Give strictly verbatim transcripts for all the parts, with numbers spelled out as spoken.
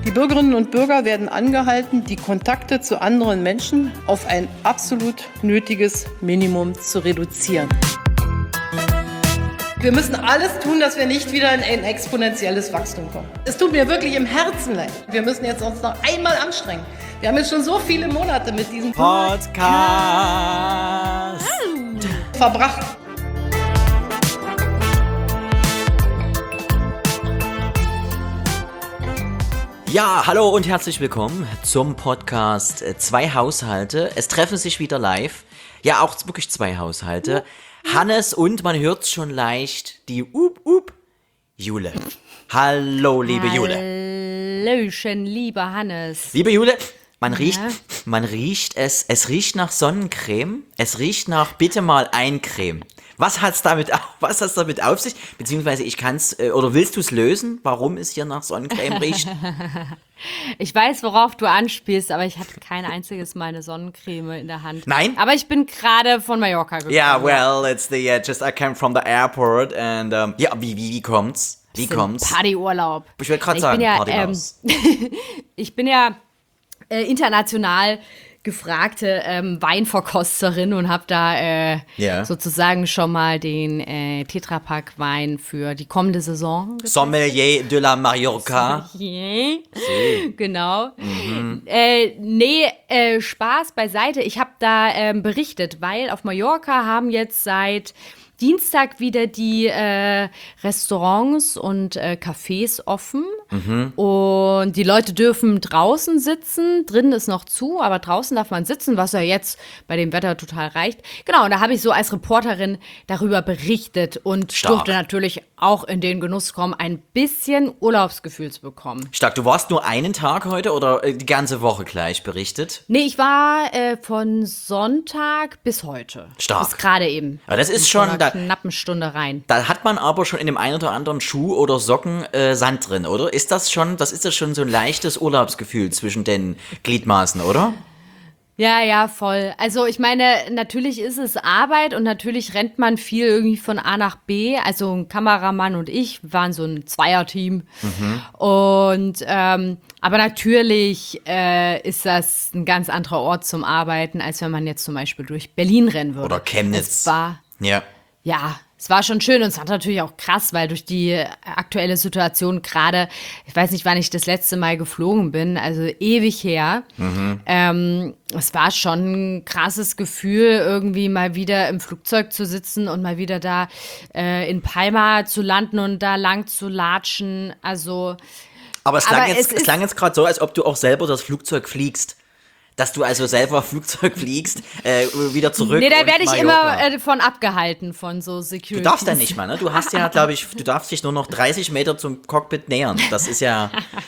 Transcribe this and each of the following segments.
Die Bürgerinnen und Bürger werden angehalten, die Kontakte zu anderen Menschen auf ein absolut nötiges Minimum zu reduzieren. Wir müssen alles tun, dass wir nicht wieder in ein exponentielles Wachstum kommen. Es tut mir wirklich im Herzen leid. Wir müssen jetzt uns noch einmal anstrengen. Wir haben jetzt schon so viele Monate mit diesem Podcast verbracht. Ja, hallo und herzlich willkommen zum Podcast äh, Zwei Haushalte. Es treffen sich wieder live. Ja, auch wirklich zwei Haushalte. Hannes und, man hört schon leicht, die Up Up Jule. Hallo, liebe Jule. Hallöchen, lieber Hannes. Liebe Jule, man riecht, Ja. man riecht es, es riecht nach Sonnencreme. Es riecht nach bitte mal Eincreme. Was hat's damit, au- was hat's damit auf sich? Beziehungsweise ich kann's, äh, oder willst du es lösen, warum es hier nach Sonnencreme riecht? Ich weiß, worauf du anspielst, aber ich hatte kein einziges Mal eine Sonnencreme in der Hand. Nein? Aber ich bin gerade von Mallorca gekommen. Yeah, well, it's the, uh, just I came from the airport and, um, ja, wie, wie, wie kommt's? Wie Bisschen kommt's? Partyurlaub. Ich wollte gerade Ich sagen, bin ja, Partymaus. Ich bin ja äh, international gefragte ähm, Weinverkosterin und habe da äh, Ja. sozusagen schon mal den äh, Tetrapack Wein für die kommende Saison Sommelier de la Mallorca. Yeah. Genau. Äh, nee, äh, Spaß beiseite. Ich habe da ähm, berichtet, weil auf Mallorca haben jetzt seit Dienstag wieder die äh, Restaurants und äh, Cafés offen. Und die Leute dürfen draußen sitzen. Drinnen ist noch zu, aber draußen darf man sitzen, was ja jetzt bei dem Wetter total reicht. Genau, und da habe ich so als Reporterin darüber berichtet und Stark. durfte natürlich auch in den Genuss kommen, ein bisschen Urlaubsgefühl zu bekommen. Stark, du warst nur einen Tag heute oder äh, die ganze Woche gleich berichtet? Nee, ich war äh, von Sonntag bis heute. Stark. Bis gerade eben. Ja, das ist In schon so einer da- knappen Stunde rein. Da hat man aber schon in dem einen oder anderen Schuh oder Socken äh, Sand drin, oder? Ist das schon, das ist das schon so ein leichtes Urlaubsgefühl zwischen den Gliedmaßen, oder? Ja, ja, voll. Also ich meine, natürlich ist es Arbeit und natürlich rennt man viel irgendwie von A nach B. Also ein Kameramann und ich waren so ein Zweierteam. Und ähm, aber natürlich äh, ist das ein ganz anderer Ort zum Arbeiten, als wenn man jetzt zum Beispiel durch Berlin rennen würde. Oder Chemnitz. Es war Ja. Ja, es war schon schön und es war natürlich auch krass, weil durch die aktuelle Situation gerade, ich weiß nicht, wann ich das letzte Mal geflogen bin, also ewig her. Ähm, es war schon ein krasses Gefühl, irgendwie mal wieder im Flugzeug zu sitzen und mal wieder da äh, in Palma zu landen und da lang zu latschen. Also Aber es Aber klang jetzt, es es ist- klang jetzt gerade so, als ob du auch selber das Flugzeug fliegst. Dass du also selber Flugzeug fliegst, äh, wieder zurück. nee, da und werde ich Mallorca. immer äh, von abgehalten, von so Security. Du darfst ja nicht mal, ne? Du hast ja, glaube ich, du darfst dich nur noch dreißig Meter zum Cockpit nähern. Das ist ja.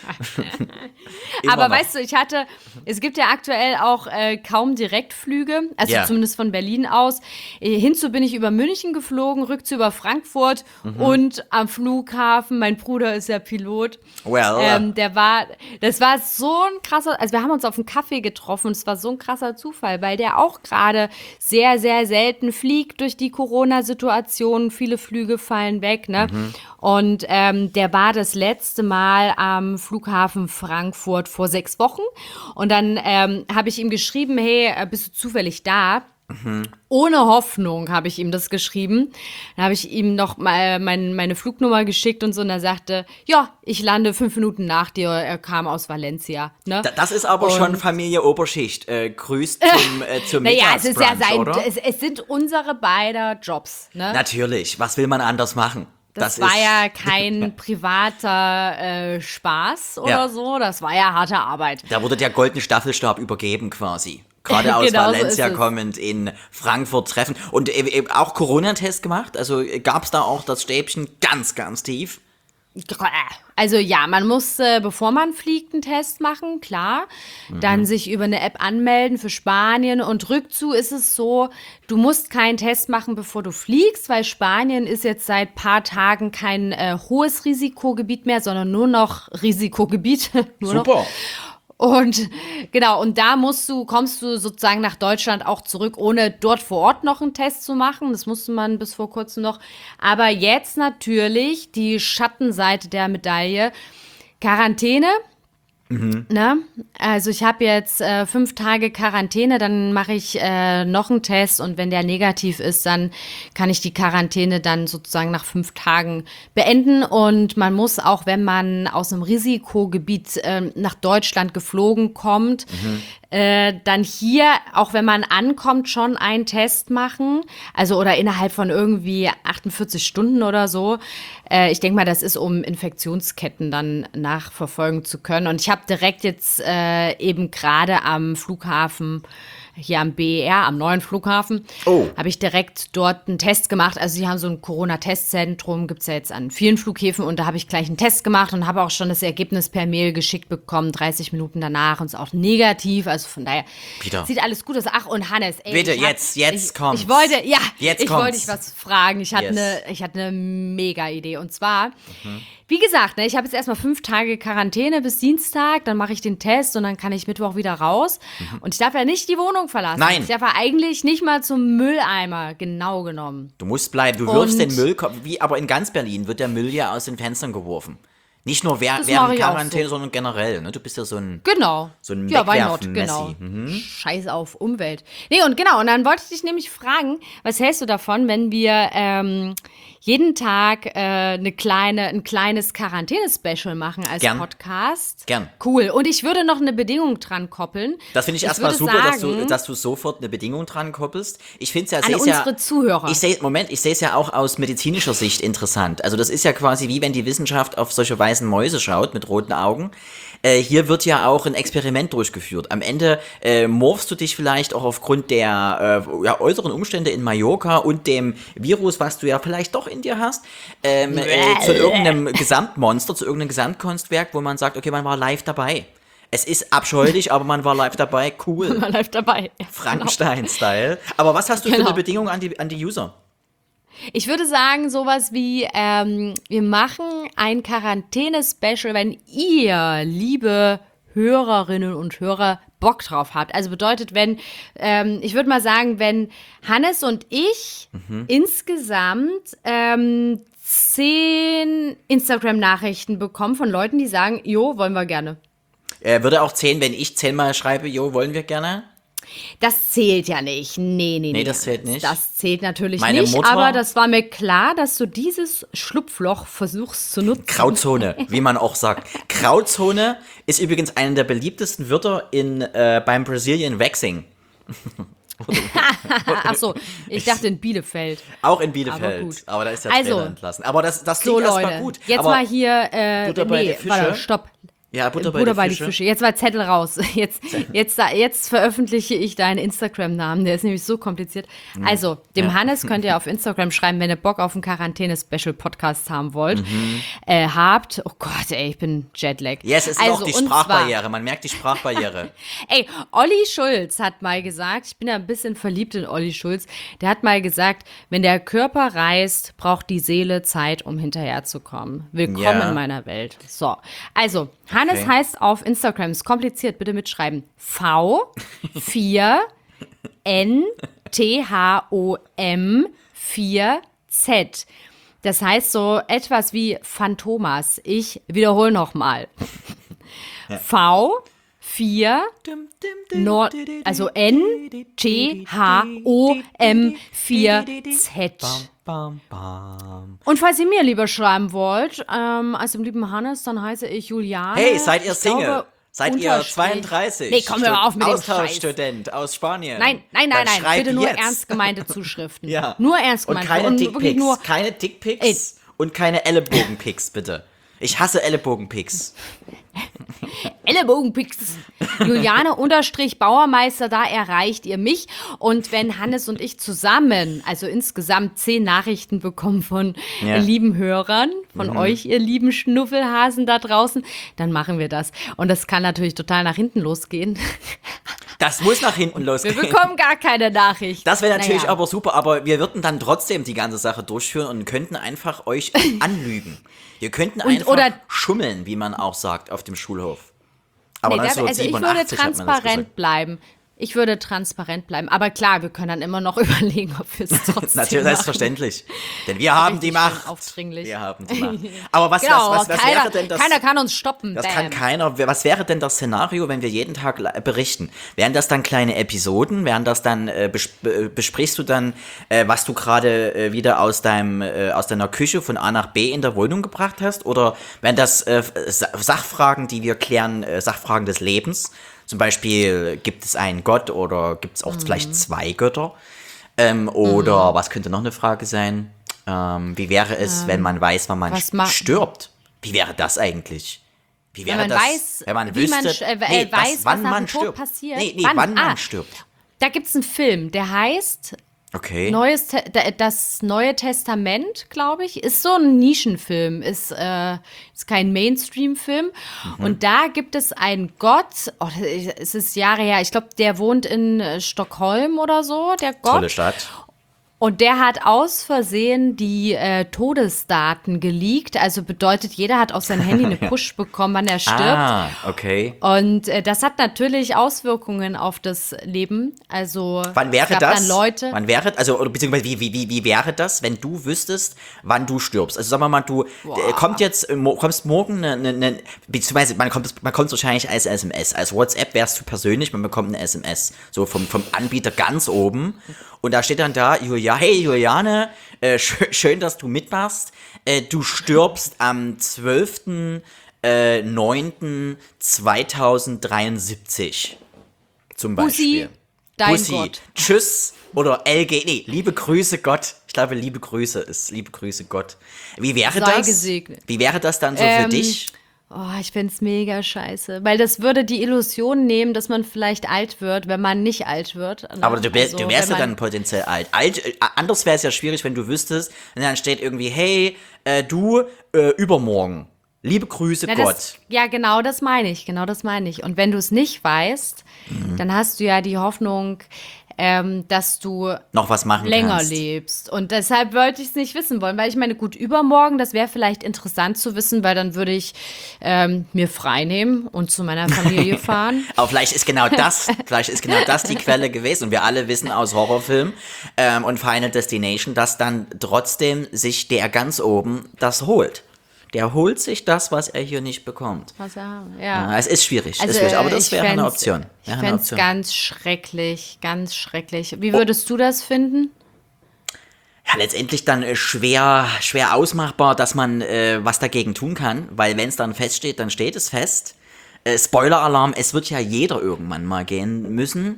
immer Aber noch. weißt du, ich hatte, es gibt ja aktuell auch äh, kaum Direktflüge, also Ja. zumindest von Berlin aus. Äh, hinzu bin ich über München geflogen, rückzu über Frankfurt Mhm. und am Flughafen, mein Bruder ist ja Pilot. Well, Ähm, der war, das war so ein krasser, also wir haben uns auf einen Kaffee getroffen und es war so ein krasser Zufall, weil der auch gerade sehr, sehr selten fliegt durch die Corona-Situation. Viele Flüge fallen weg, ne? Und ähm, der war das letzte Mal am Flughafen Frankfurt vor sechs Wochen. Und dann ähm, habe ich ihm geschrieben, hey, äh, bist du zufällig da? Ohne Hoffnung habe ich ihm das geschrieben. Dann habe ich ihm noch mal mein, meine Flugnummer geschickt und so. Und er sagte, ja, ich lande fünf Minuten nach dir. Er kam aus Valencia. Ne? Da- das ist aber Und- schon Familie Oberschicht. Äh, grüßt zum, äh, zum Naja, es ist ja Mittagsbrunch, sein, oder? es, es sind unsere beider Jobs. Ne? Natürlich. Was will man anders machen? Das, Das war ist- ja kein privater äh, Spaß oder Ja. so. Das war ja harte Arbeit. Da wurde der goldene Staffelstab übergeben quasi. Gerade aus Genau so Valencia ist es. kommend in Frankfurt treffen. Und äh, äh, auch Corona-Test gemacht? Also gab es da auch das Stäbchen ganz, ganz tief? Also ja, man muss, äh, bevor man fliegt, einen Test machen, klar. Dann sich über eine App anmelden für Spanien. Und rückzu ist es so, du musst keinen Test machen, bevor du fliegst, weil Spanien ist jetzt seit paar Tagen kein äh, hohes Risikogebiet mehr, sondern nur noch Risikogebiet. nur Noch. Und genau, und da musst du, kommst du sozusagen nach Deutschland auch zurück, ohne dort vor Ort noch einen Test zu machen. Das musste man bis vor kurzem noch. Aber jetzt natürlich die Schattenseite der Medaille. Quarantäne. Mhm. Ne? Also ich habe jetzt äh, fünf Tage Quarantäne, dann mache ich äh, noch einen Test und wenn der negativ ist, dann kann ich die Quarantäne dann sozusagen nach fünf Tagen beenden und man muss auch, wenn man aus einem Risikogebiet äh, nach Deutschland geflogen kommt, Mhm. äh, dann hier, auch wenn man ankommt, schon einen Test machen, also oder innerhalb von irgendwie achtundvierzig Stunden oder so. Äh, ich denke mal, das ist, um Infektionsketten dann nachverfolgen zu können. Und ich habe direkt jetzt äh, eben gerade am Flughafen, hier am B E R, am neuen Flughafen, Oh. habe ich direkt dort einen Test gemacht. Also sie haben so ein Corona-Testzentrum, gibt es ja jetzt an vielen Flughäfen und da habe ich gleich einen Test gemacht und habe auch schon das Ergebnis per Mail geschickt bekommen, dreißig Minuten danach und ist auch negativ. Also von daher Wieder. sieht alles gut aus. Ach und Hannes, ey. Bitte, ich hab, jetzt, jetzt ich, kommt's. Ich wollte, ja, Jetzt ich wollte kommt's. dich was fragen. Ich hatte Yes. eine, ich hatte eine mega Idee und zwar, wie gesagt, ne, ich habe jetzt erstmal fünf Tage Quarantäne bis Dienstag, dann mache ich den Test und dann kann ich Mittwoch wieder raus. Und ich darf ja nicht die Wohnung verlassen. Nein. Ich darf ja eigentlich nicht mal zum Mülleimer, genau genommen. Du musst bleiben, du wirfst Und- den Müll, wie, aber in ganz Berlin wird der Müll ja aus den Fenstern geworfen. Nicht nur wer, Das während mache ich auch Quarantäne, so. sondern generell. Ne? Du bist ja so ein... Genau. So ein ja, why not, Wegwerfen-Messi. genau. Scheiß auf Umwelt. Nee, und genau, und dann wollte ich dich nämlich fragen, was hältst du davon, wenn wir ähm, jeden Tag äh, eine kleine, ein kleines Quarantäne-Special machen als Gern. Podcast? Gern. Cool. Und ich würde noch eine Bedingung dran koppeln. Das finde ich erstmal würde super, dass du, sagen- dass du sofort eine Bedingung dran koppelst. Ich finde es ja, An seh's unsere ja, Zuhörer. Ich sehe, Moment, ich sehe es ja auch aus medizinischer Sicht interessant. Also das ist ja quasi wie wenn die Wissenschaft auf solche weißen Mäuse schaut mit roten Augen. Äh, hier wird ja auch ein Experiment durchgeführt. Am Ende äh, morphst du dich vielleicht auch aufgrund der äh, ja, äußeren Umstände in Mallorca und dem Virus, was du ja vielleicht doch in dir hast, ähm, äh, zu irgendeinem Gesamtmonster, zu irgendeinem Gesamtkunstwerk, wo man sagt, okay, man war live dabei. Es ist abscheulich, aber man war live dabei. Cool. Mal live dabei. Frankenstein-Style. Aber was hast du für Genau. eine Bedingung an die, an die User? Ich würde sagen, sowas wie, ähm, wir machen ein Quarantäne-Special, wenn ihr, liebe Hörerinnen und Hörer, Bock drauf habt. Also bedeutet, wenn, ähm, ich würde mal sagen, wenn Hannes und ich insgesamt ähm, zehn Instagram-Nachrichten bekommen von Leuten, die sagen, jo, wollen wir gerne. Äh, würde auch zählen, wenn ich zehnmal schreibe, jo, wollen wir gerne? Das zählt ja nicht. Nee, nee, nee. das zählt nicht. Das zählt natürlich Meine nicht, Mutter- aber das war mir klar, dass du dieses Schlupfloch versuchst zu nutzen. Grauzone, wie man auch sagt. Grauzone ist übrigens einer der beliebtesten Wörter in, äh, beim Brazilian Waxing. Ach so, ich dachte in Bielefeld. Auch in Bielefeld. Aber gut. Aber da ist der Also, Trainer entlassen. Aber das, das So, klingt erstmal Leute, gut. jetzt aber, mal hier, äh, Butter bei nee, die Fische. warte, stopp. Ja, Butter bei Butter die bei die Fische. Fische. Jetzt war Zettel raus. Jetzt, jetzt, jetzt veröffentliche ich deinen Instagram-Namen. Der ist nämlich so kompliziert. Also, dem Ja. Hannes könnt ihr auf Instagram schreiben, wenn ihr Bock auf einen Quarantäne-Special-Podcast haben wollt. Äh, habt. Oh Gott, ey, ich bin Jetlag. Ja, es ist also, auch die und zwar- Sprachbarriere. Man merkt die Sprachbarriere. Ey, Olli Schulz hat mal gesagt, ich bin ja ein bisschen verliebt in Olli Schulz, der hat mal gesagt, wenn der Körper reist, braucht die Seele Zeit, um hinterherzukommen. Willkommen Ja. in meiner Welt. So, also, Hannes Okay. heißt auf Instagram, ist kompliziert, bitte mitschreiben, V vier N T H O M vier Z. Das heißt so etwas wie Phantomas. Ich wiederhole nochmal. V vier Nord, also N T H O M vier Z. Bam, bam. Und falls ihr mir lieber schreiben wollt, ähm, als dem lieben Hannes, dann heiße ich Juliane. Hey, seid ihr Ich Single? glaube, Seid ihr Unterstrich- zweiunddreißig? Nee, komm, hör auf mit dem Scheiß. Austauschstudent aus Spanien. Nein, nein, nein, Dann nein, schreib bitte nur jetzt. ernst gemeinte Zuschriften. Ja. Nur ernst Und gemeinte. keine wirklich Dickpics. nur Keine Dickpics und keine Ellenbogenpics, bitte. Ich hasse Ellenbogenpics. Ellenbogenpics. Juliane unterstrich Bauermeister, da erreicht ihr mich. Und wenn Hannes und ich zusammen, also insgesamt zehn Nachrichten bekommen von Ja. lieben Hörern, von Mhm. euch, ihr lieben Schnuffelhasen da draußen, dann machen wir das. Und das kann natürlich total nach hinten losgehen. Das muss nach hinten Wir losgehen. bekommen gar keine Nachricht. Das wäre natürlich Naja. aber super, aber wir würden dann trotzdem die ganze Sache durchführen und könnten einfach euch anlügen. Wir könnten einfach oder- schummeln, wie man auch sagt, auf dem Schulhof. Aber Nee, das, also ich würde neunzehnhundertsiebenundachtzig hat man das transparent gesagt. bleiben. Ich würde transparent bleiben. Aber klar, wir können dann immer noch überlegen, ob wir es trotzdem Natürlich, machen. selbstverständlich. Denn wir haben die Richtig Macht. schön aufdringlich. Wir haben die Macht. Aber was, Genau, was, was, was keiner, wäre denn das? keiner kann uns stoppen. Das Bam. kann keiner. Was wäre denn das Szenario, wenn wir jeden Tag la- berichten? Wären das dann kleine Episoden? Wären das dann, äh, besp äh, besprichst du dann, äh, was du gerade äh, wieder aus deinem, äh, aus deiner Küche von A nach B in der Wohnung gebracht hast? Oder wären das äh, Sa- Sachfragen, die wir klären, äh, Sachfragen des Lebens? Zum Beispiel, gibt es einen Gott oder gibt es auch mhm. vielleicht zwei Götter? Ähm, oder mhm. was könnte noch eine Frage sein? Ähm, wie wäre es, ähm, wenn man weiß, wann man st- stirbt? Wie wäre das eigentlich? Wie wäre wenn man das, weiß, wenn man wie wüsste, man äh, nee, weiß, das, wann was nach man dem Tod stirbt? passiert? Nee, nee, wann, wann ah, man stirbt. Da gibt es einen Film, der heißt Okay. Neues Te- Das Neue Testament, glaube ich. Ist so ein Nischenfilm, ist, äh, ist kein Mainstream-Film. Mhm. Und da gibt es einen Gott, oh, es ist Jahre her, ich glaube, der wohnt in äh, Stockholm oder so, der Gott. Tolle Stadt. Und der hat aus Versehen die äh, Todesdaten geleakt. Also bedeutet, jeder hat auf sein Handy eine Push bekommen, wann er stirbt. Ah, okay. Und äh, das hat natürlich Auswirkungen auf das Leben. Also wann wäre es gab das? dann Leute. Wann wäre, also oder beziehungsweise wie, wie, wie, wie wäre das, wenn du wüsstest, wann du stirbst? Also sagen wir mal, du äh, kommt jetzt äh, mo- kommst morgen eine, eine, eine beziehungsweise man kommt man kommt wahrscheinlich als S M S, als WhatsApp wärst du persönlich, man bekommt eine S M S so vom vom Anbieter ganz oben. Und da steht dann da, Julia, hey Juliane, äh, sch- schön, dass du mitmachst. Äh, du stirbst am zwölften neunten zweitausenddreiundsiebzig Zum Beispiel. Bussi, dein Bussi, Gott. Tschüss oder L G, nee, liebe Grüße Gott. Ich glaube, liebe Grüße ist liebe Grüße Gott. Wie wäre Sei das? gesegnet. Wie wäre das dann so Ähm, für dich? Oh, ich find's mega scheiße. Weil das würde die Illusion nehmen, dass man vielleicht alt wird, wenn man nicht alt wird. Ne? Aber du, wär, Also, du wärst wenn ja dann potenziell alt. alt äh, anders wäre es ja schwierig, wenn du wüsstest, und dann steht irgendwie, hey, äh, du, äh, übermorgen. Liebe Grüße, Na, Gott. Das, ja, genau das meine ich, genau das meine ich. Und wenn du es nicht weißt, mhm. dann hast du ja die Hoffnung, ähm, dass du noch was machen länger kannst. lebst. Und deshalb wollte ich es nicht wissen wollen, weil ich meine, gut, übermorgen, das wäre vielleicht interessant zu wissen, weil dann würde ich ähm, mir frei nehmen und zu meiner Familie fahren. Aber vielleicht ist genau das, vielleicht ist genau das die Quelle gewesen. Und wir alle wissen aus Horrorfilmen ähm, und Final Destination, dass dann trotzdem sich der ganz oben das holt. Der holt sich das, was er hier nicht bekommt. Was er, ja. Ja, es ist schwierig, Also, ist schwierig, aber das ich wäre eine fänd's- Option. Wäre Ich eine fände es Option. ganz schrecklich, ganz schrecklich. Wie würdest du das finden? Ja, letztendlich dann äh, schwer, schwer ausmachbar, dass man äh, was dagegen tun kann, weil wenn es dann feststeht, dann steht es fest. Äh, Spoiler-Alarm, es wird ja jeder irgendwann mal gehen müssen,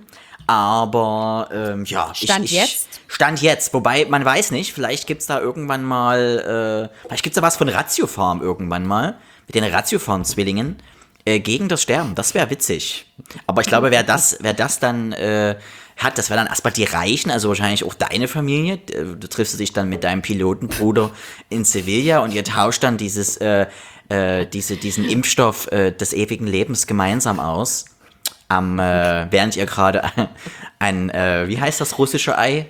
aber ähm, ja. Stand ich, ich, jetzt? Stand jetzt, wobei man weiß nicht, vielleicht gibt's da irgendwann mal, äh, vielleicht gibt's da was von Ratiofarm irgendwann mal, mit den Ratiofarm-Zwillingen. Äh, gegen das Sterben, das wäre witzig. Aber ich glaube, wer das, wer das dann äh, hat, das wäre dann erstmal die Reichen, also wahrscheinlich auch deine Familie. Du triffst dich dann mit deinem Pilotenbruder in Sevilla und ihr tauscht dann dieses, äh, äh, diese, diesen Impfstoff äh, des ewigen Lebens gemeinsam aus. Am, äh, während ihr gerade ein, äh, wie heißt das russische Ei?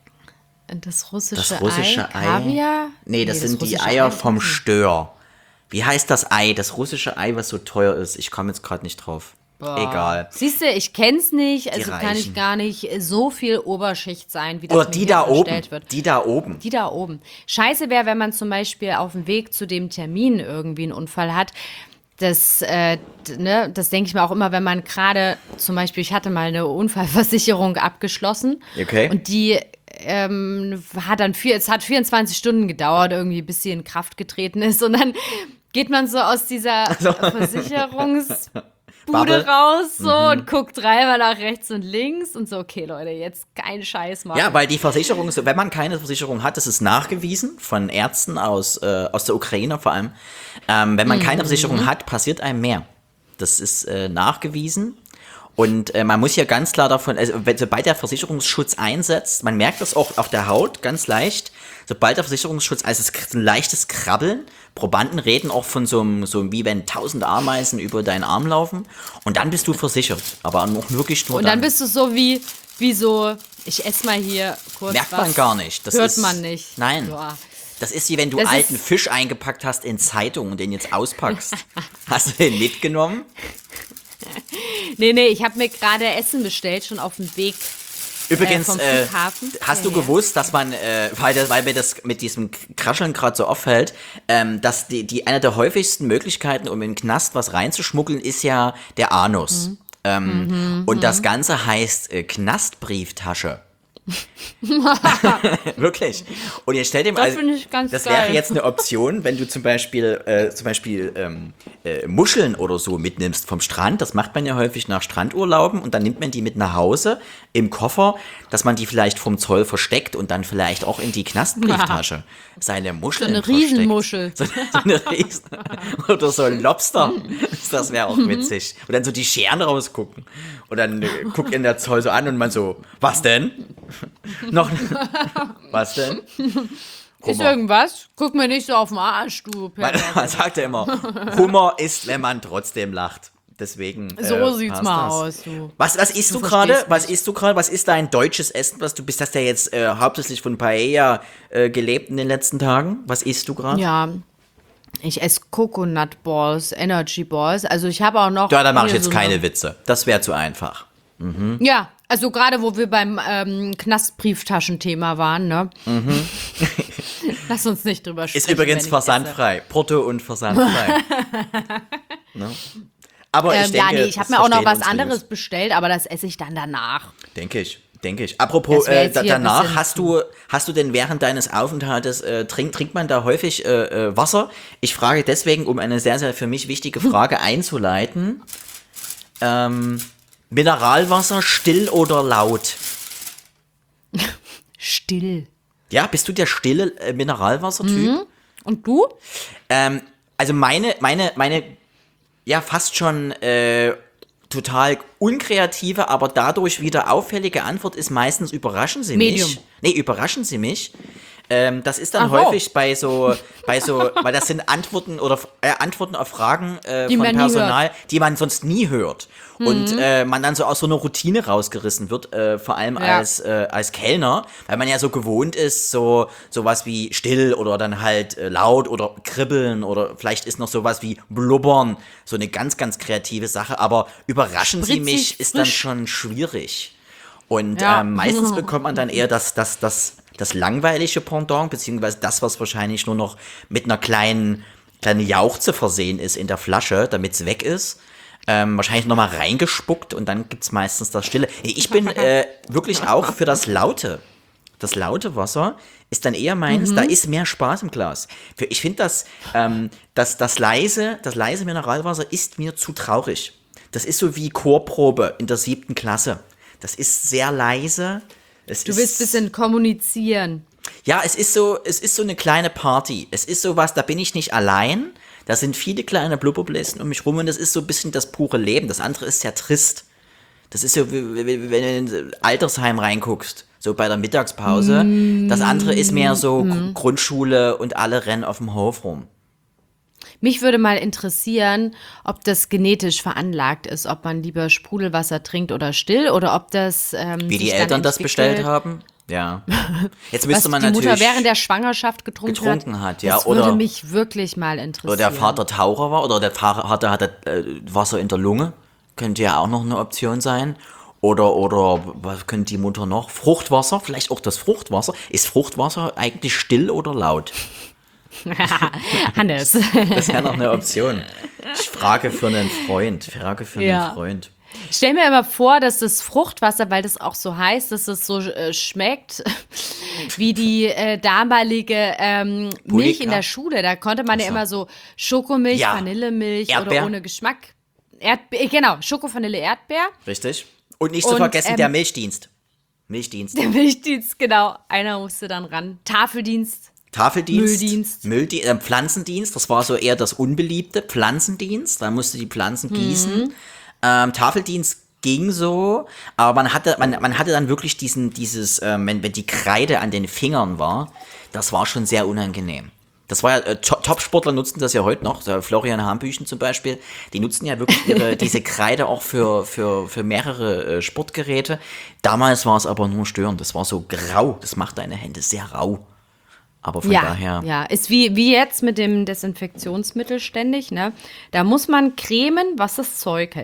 Das russische, Das russische Ei? Ei? Kaviar? Nee, das sind die russische Eier Ei- vom Stör. Wie heißt das Ei? Das russische Ei, was so teuer ist. Ich komme jetzt gerade nicht drauf. Egal. Siehst du, ich kenn's nicht, also Die kann ich Reichen. gar nicht so viel Oberschicht sein, wie das Oder mir die hier da oben. unterstellt wird. Die da oben. Die da oben. Scheiße wäre, wenn man zum Beispiel auf dem Weg zu dem Termin irgendwie einen Unfall hat. Das, äh, d- ne, das denke ich mir auch immer, wenn man gerade, zum Beispiel, ich hatte mal eine Unfallversicherung abgeschlossen. Okay. Und die ähm, hat dann vier, es hat vierundzwanzig Stunden gedauert, irgendwie, bis sie in Kraft getreten ist. Und dann geht man so aus dieser Versicherungsbude Bubble. raus so und guckt dreimal nach rechts und links und so, okay, Leute, jetzt keinen Scheiß machen. Ja, weil die Versicherung, ist- wenn man keine Versicherung hat, das ist nachgewiesen von Ärzten aus, äh, aus der Ukraine vor allem. Ähm, wenn man keine Versicherung hat, passiert einem mehr. Das ist äh, nachgewiesen. Und äh, man muss hier ganz klar davon, also wenn, sobald der Versicherungsschutz einsetzt, man merkt das auch auf der Haut ganz leicht, sobald der Versicherungsschutz, also es ist ein leichtes Krabbeln, Probanden reden auch von so einem, so wie wenn tausend Ameisen über deinen Arm laufen und dann bist du versichert, aber auch wirklich nur Und dann bist du so wie, wie so, ich esse mal hier kurz merkt was. man gar nicht. Das Hört ist, man nicht. Nein. Ja. Das ist wie wenn du Das alten ist- Fisch eingepackt hast in Zeitung und den jetzt auspackst. Hast du den mitgenommen? Nee, nee, ich habe mir gerade Essen bestellt, schon auf dem Weg. Übrigens, Äh, vom äh, Flughafen. hast du Ja, ja. gewusst, dass man, äh, weil, das- weil mir das mit diesem Krascheln gerade so auffällt, ähm, dass die, die eine der häufigsten Möglichkeiten, um in den Knast was reinzuschmuggeln, ist ja der Anus. Mhm. Ähm, und das Ganze heißt äh, Knastbrieftasche. Wirklich. Und jetzt stell dir mal, Das finde ich ganz das geil. wäre jetzt eine Option, wenn du zum Beispiel, äh, zum Beispiel ähm, äh, Muscheln oder so mitnimmst vom Strand. Das macht man ja häufig nach Strandurlauben und dann nimmt man die mit nach Hause im Koffer, dass man die vielleicht vom Zoll versteckt und dann vielleicht auch in die Knastbrieftasche seine Muscheln So eine versteckt. Riesenmuschel. So, so eine Riesen oder so ein Lobster. Das wäre auch witzig. Und dann so die Scheren rausgucken. Und dann äh, guckt ihn der Zoll so an und man so, was denn? Noch, was denn? Ist Hummer. irgendwas? Guck mir nicht so auf den Arsch, du. Man, Perverse. man sagt ja immer, Humor ist, wenn man trotzdem lacht. Deswegen. So äh, sieht's passt mal das. aus, du. Was, was isst du, Du gerade? verstehst Was isst du gerade? Was ist dein deutsches Essen? Was du bist, hast ja jetzt äh, hauptsächlich von Paella äh, gelebt in den letzten Tagen. Was isst du gerade? Ja, ich esse Coconut Balls, Energy Balls. Also ich habe auch noch. Ja, da mache ich hier jetzt so keine eine- Witze. Das wäre zu einfach. Ja, also gerade wo wir beim ähm, Knastbrieftaschenthema waren, ne? Lass uns nicht drüber sprechen. Ist übrigens wenn ich versandfrei. Porto und versandfrei. ne? Aber ich Ähm, denke, ja, nee, ich habe das mir auch noch verstehen was unsere anderes Jungs. bestellt, aber das esse ich dann danach. Denke ich, denke ich. Apropos Das wär äh, jetzt da, hier ein danach, bisschen hast du, hast du denn während deines Aufenthaltes, äh, trink, trinkt man da häufig äh, äh, Wasser? Ich frage deswegen, um eine sehr, sehr für mich wichtige Frage einzuleiten. Ähm, Mineralwasser, still oder laut? Still. Ja, bist du der stille äh, Mineralwasser-Typ? Und du? Ähm, also meine, meine, meine, ja, fast schon äh, total unkreative, aber dadurch wieder auffällige Antwort ist meistens, überraschen Sie Medium. mich. Nee, überraschen Sie mich. Ähm, das ist dann Ach so. häufig bei so, bei so, weil das sind Antworten oder äh, Antworten auf Fragen äh, Die von man nie Personal, die man sonst nie hört. Und äh, man dann so aus so einer Routine rausgerissen wird, äh, vor allem Ja. als, äh, als Kellner, weil man ja so gewohnt ist, so sowas wie still oder dann halt äh, laut oder kribbeln oder vielleicht ist noch sowas wie blubbern, so eine ganz, ganz kreative Sache, aber überraschen Sie Spritzig, mich ist dann frisch. schon schwierig. Und Ja. ähm, meistens bekommt man dann eher das, das, das, das langweilige Pendant, beziehungsweise das, was wahrscheinlich nur noch mit einer kleinen, kleinen Jauchze versehen ist in der Flasche, damit es weg ist. Ähm, wahrscheinlich nochmal reingespuckt und dann gibt's meistens das Stille. Ich bin äh, wirklich auch für das Laute. Das laute Wasser ist dann eher meins, da ist mehr Spaß im Glas. Für, ich finde das, ähm, das, das leise, das leise Mineralwasser ist mir zu traurig. Das ist so wie Chorprobe in der siebten Klasse. Das ist sehr leise. Es Du ist, willst ein bisschen kommunizieren. ja, es ist so, es ist so eine kleine Party. Es ist sowas, da bin ich nicht allein. Da sind viele kleine Blubberbläschen um mich rum und das ist so ein bisschen das pure Leben. Das andere ist sehr trist. Das ist so, wie, wie, wie wenn du in ein Altersheim reinguckst, so bei der Mittagspause. Das andere ist mehr so Gr- Grundschule und alle rennen auf dem Hof rum. Mich würde mal interessieren, ob das genetisch veranlagt ist, ob man lieber Sprudelwasser trinkt oder still oder ob das ähm, Wie die sich dann Eltern das entwickelt, bestellt haben. Ja. Jetzt was müsste man die Mutter natürlich, während der Schwangerschaft getrunken, getrunken hat, ja, Das oder- würde mich wirklich mal interessieren. oder der Vater Taucher war oder der Vater hatte, hatte äh, Wasser in der Lunge. Könnte ja auch noch eine Option sein. Oder, oder, was könnte die Mutter noch? Fruchtwasser, vielleicht auch das Fruchtwasser. Ist Fruchtwasser eigentlich still oder laut? Hannes. Das wäre noch eine Option. Ich frage für einen Freund. Frage für einen Ja. Freund. Ich stell mir immer vor, dass das Fruchtwasser, weil das auch so heißt, dass es so äh, schmeckt wie die äh, damalige ähm, Milch Bulika. in der Schule. Da konnte man ja Ach so. immer so Schokomilch, Ja. Vanillemilch Erdbeer. oder ohne Geschmack. Erdbeer, äh, genau, Schoko, Vanille, Erdbeer. Richtig? Und nicht zu Und, vergessen, ähm, der Milchdienst. Milchdienst. Der Milchdienst, genau. Einer musste dann ran. Tafeldienst. Tafeldienst. Mülldienst. Mülldie äh, Pflanzendienst, das war so eher das Unbeliebte. Pflanzendienst, da musste die Pflanzen gießen. Ähm, Tafeldienst ging so, aber man hatte, man, man hatte dann wirklich diesen, dieses, ähm, wenn, wenn die Kreide an den Fingern war, das war schon sehr unangenehm. Das war ja, äh, To- Top-Sportler nutzen das ja heute noch, so Florian Hambüchen zum Beispiel, die nutzen ja wirklich ihre, diese Kreide auch für, für, für mehrere äh, Sportgeräte. Damals war es aber nur störend, das war so grau, das macht deine Hände sehr rau. Aber von Ja, daher, ja, ist wie, wie jetzt mit dem Desinfektionsmittel ständig, ne? Da muss man cremen, was das Zeug hält.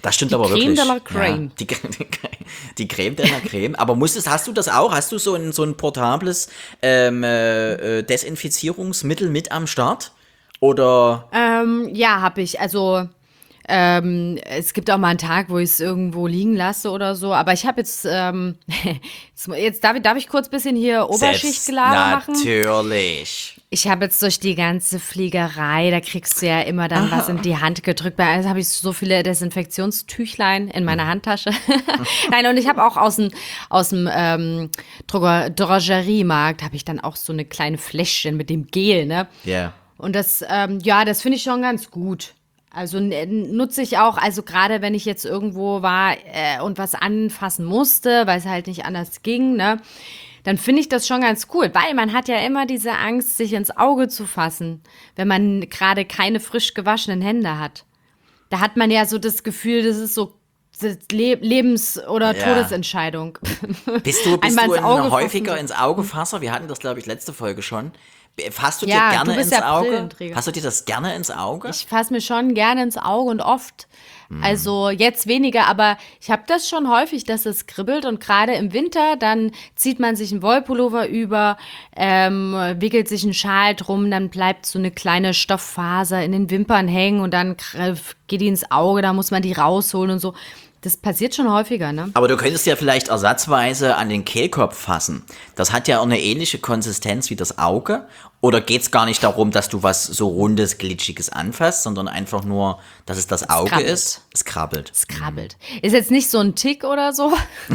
Das stimmt Die aber Creme wirklich. de la Creme. Ja, die, die, die Creme de la Creme. Aber musstest, hast du das auch? Hast du so ein, so ein portables ähm, äh, Desinfizierungsmittel mit am Start? Oder? Ähm, ja, habe ich. Also ähm, es gibt auch mal einen Tag, wo ich es irgendwo liegen lasse oder so. Aber ich habe jetzt, ähm, jetzt, jetzt darf, ich, darf ich kurz ein bisschen hier Oberschichtgelaber machen? Natürlich. Ich habe jetzt durch die ganze Fliegerei, da kriegst du ja immer dann was in die Hand gedrückt. Bei eins habe ich so viele Desinfektionstüchlein in meiner Handtasche. Nein, und ich habe auch aus dem, aus dem ähm, Droger- Drogeriemarkt habe ich dann auch so eine kleine Fläschchen mit dem Gel, ne? Ja. Yeah. Und das, ähm, ja, das finde ich schon ganz gut. Also n- nutze ich auch, also gerade wenn ich jetzt irgendwo war äh, und was anfassen musste, weil es halt nicht anders ging, ne? Dann finde ich das schon ganz cool, weil man hat ja immer diese Angst, sich ins Auge zu fassen, wenn man gerade keine frisch gewaschenen Hände hat. Da hat man ja so das Gefühl, das ist so das Le- Lebens- oder Ja. Todesentscheidung. Bist du, bist Einmal du ins ein Auge häufiger fassen. ins Augefasser? Wir hatten das, glaube ich, letzte Folge schon. Fasst du Ja, dir gerne du bist ins ja Auge? Brillenträger. Fasst du dir das gerne ins Auge? Ich fasse mir schon gerne ins Auge und oft. Also jetzt weniger, aber ich habe das schon häufig, dass es kribbelt und gerade im Winter, dann zieht man sich einen Wollpullover über, ähm, wickelt sich einen Schal drum, dann bleibt so eine kleine Stofffaser in den Wimpern hängen und dann kr- geht die ins Auge, da muss man die rausholen und so. Das passiert schon häufiger, ne? Aber du könntest ja vielleicht ersatzweise an den Kehlkopf fassen. Das hat ja auch eine ähnliche Konsistenz wie das Auge. Oder geht es gar nicht darum, dass du was so Rundes, Glitschiges anfasst, sondern einfach nur, dass es das Auge krabbelt. ist? Es krabbelt. Es krabbelt. Ist jetzt nicht so ein Tick oder so.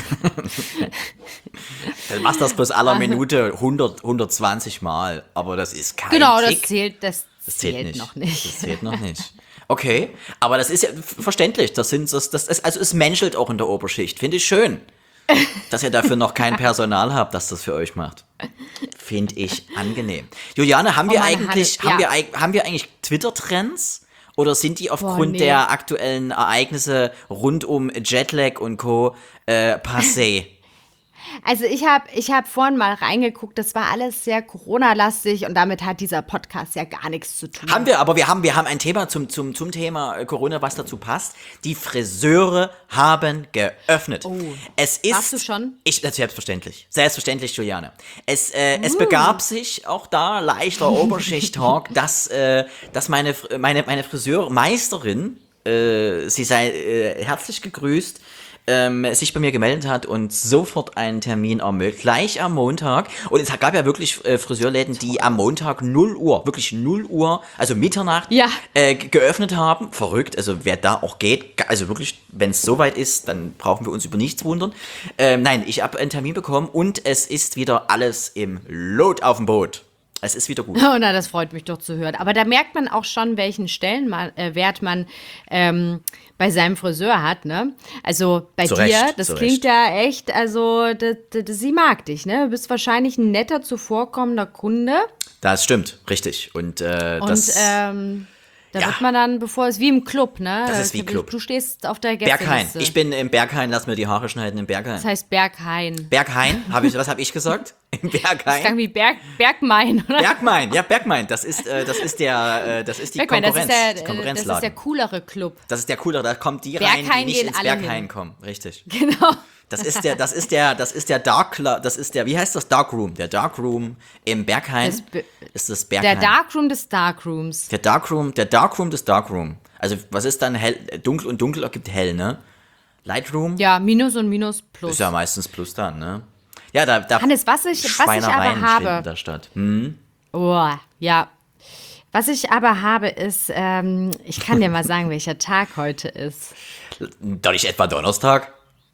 Du machst das bloß aller Minute hundert, hundertzwanzig Mal. Aber das ist kein Genau, das Tick. zählt, das, Das zählt, zählt nicht. noch nicht. Das zählt noch nicht. Okay, aber das ist ja f- verständlich. Das sind das, das ist, also es menschelt auch in der Oberschicht. Finde ich schön, dass ihr dafür noch kein Personal habt, das das für euch macht. Finde ich angenehm. Juliane, haben Oh wir Mann, eigentlich, Hannes, haben ja. wir, eig- haben wir eigentlich Twitter-Trends? Oder sind die aufgrund nee. der aktuellen Ereignisse rund um Jetlag und Co. Äh, passé? Also ich habe ich hab vorhin mal reingeguckt, das war alles sehr Corona-lastig und damit hat dieser Podcast ja gar nichts zu tun. Haben wir, aber wir haben, wir haben ein Thema zum, zum, zum Thema äh, Corona, was dazu passt. Die Friseure haben geöffnet. Oh. Es ist, Warst du schon? Ich, das selbstverständlich. Selbstverständlich, Juliane. Es, äh, es begab sich auch da leichter Oberschicht-Talk, dass, äh, dass meine, Fr- meine, meine Friseurmeisterin, äh, sie sei äh, herzlich gegrüßt, ähm, sich bei mir gemeldet hat und sofort einen Termin ermöglicht, gleich am Montag. Und es gab ja wirklich äh, Friseurläden, die am Montag null Uhr, wirklich null Uhr, also Mitternacht, Ja. äh, ge- geöffnet haben. Verrückt, also wer da auch geht, ga- also wirklich, wenn es soweit ist, dann brauchen wir uns über nichts wundern. Ähm, nein, ich habe einen Termin bekommen und es ist wieder alles im Lot auf dem Boot. Es ist wieder gut. Oh, na, das freut mich doch zu hören. Aber da merkt man auch schon, welchen Stellenwert äh, Wert man ähm, bei seinem Friseur hat, ne? Also bei Zu dir, Recht, das zu klingt Recht. ja echt, also das, das, sie mag dich, ne? Du bist wahrscheinlich ein netter, zuvorkommender Kunde. Das stimmt, richtig. Und, äh, Und das ähm, da Ja. wird man dann, bevor es wie im Club, ne? Das ist wie Du- Club. Du stehst auf der Gästeliste. Berghain. Ich bin im Berghain, lass mir die Haare schneiden im Berghain. Das heißt Berghain. Berghain, hab ich, was habe ich gesagt? Im Das klang Berghain. wie Berg, Bergmain, oder? Bergmain, ja, Bergmain, das ist, äh, das ist der, äh, das ist die Bergmain, das ist Konkurrenz, der, die äh, das ist der Konkurrenzladen. coolere Club. Das ist der coolere, da kommen die rein, die Berghain nicht gehen ins alle Berghain hin. kommen, richtig. Genau. Das ist der, das ist der, das ist der Dark Club, das ist der, wie heißt das, Dark Room? Der Dark Room im Berghain Das Be- ist das Der Berghain. Darkroom des Darkrooms. Der Dark Room, der Dark Room des Dark Room. Also, was ist dann hell, dunkel und dunkel ergibt hell, ne? Lightroom Ja, Minus und Minus plus. ist ja meistens Plus dann, ne? Ja, da, da Hannes, was ich, was ich aber Schweinereien habe. finden da statt. Hm? Oh, ja. Was ich aber habe, ist, ähm, ich kann dir mal sagen, welcher Tag heute ist. Doch nicht etwa Donnerstag?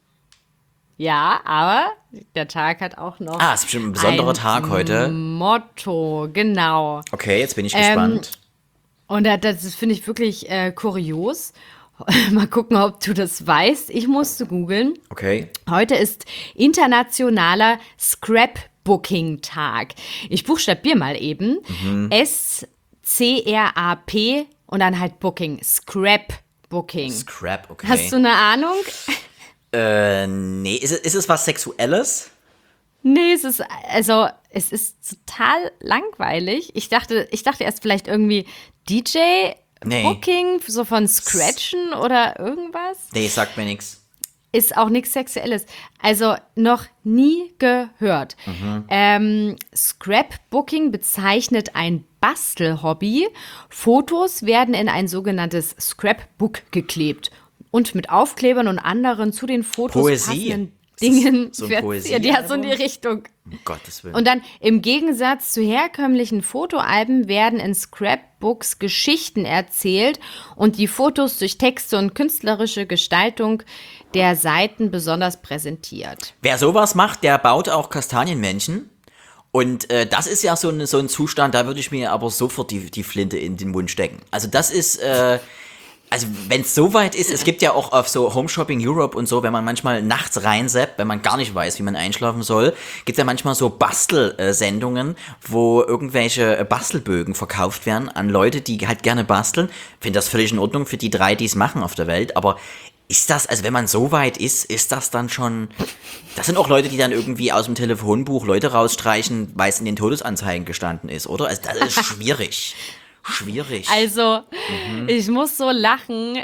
Ja, aber der Tag hat auch noch Ah, es ist bestimmt ein besonderer ein Tag heute. Motto, genau. Okay, jetzt bin ich Ähm, gespannt. Und da- das finde ich wirklich äh, kurios. Mal gucken, ob du das weißt. Ich musste googeln. Okay. Heute ist internationaler Scrapbooking-Tag. Ich buchstabiere mal eben. Mhm. S C R A P und dann halt Booking. Scrapbooking. Scrap, okay. Hast du eine Ahnung? äh, nee, ist es, ist es was Sexuelles? Nee, es ist, also, es ist total langweilig. Ich dachte, ich dachte erst vielleicht irgendwie D J Scrapbooking, so von Scratchen oder irgendwas. Nee, sagt mir nichts. Ist auch nichts Sexuelles. Also noch nie gehört. Mhm. Ähm, Scrapbooking bezeichnet ein Bastelhobby. Fotos werden in ein sogenanntes Scrapbook geklebt und mit Aufklebern und anderen zu den Fotos Poesie. passenden Dingen So ein verziert. Ja, so in die Richtung. Um Gottes Willen. Und dann im Gegensatz zu herkömmlichen Fotoalben werden in Scrapbooks Geschichten erzählt und die Fotos durch Texte und künstlerische Gestaltung der Seiten besonders präsentiert. Wer sowas macht, der baut auch Kastanienmännchen. Und äh, das ist ja so ein, so ein Zustand, da würde ich mir aber sofort die, die Flinte in den Mund stecken. Also das ist, äh, also wenn es so weit ist, es gibt ja auch auf so Home Shopping Europe und so, wenn man manchmal nachts reinsappt, wenn man gar nicht weiß, wie man einschlafen soll, gibt es ja manchmal so Bastelsendungen, wo irgendwelche Bastelbögen verkauft werden an Leute, die halt gerne basteln. Finde das völlig in Ordnung für die drei, die es machen auf der Welt, aber ist das, also wenn man so weit ist, ist das dann schon, das sind auch Leute, die dann irgendwie aus dem Telefonbuch Leute rausstreichen, weil es in den Todesanzeigen gestanden ist, oder? Also das ist schwierig. Schwierig. Also, mhm. ich muss so lachen.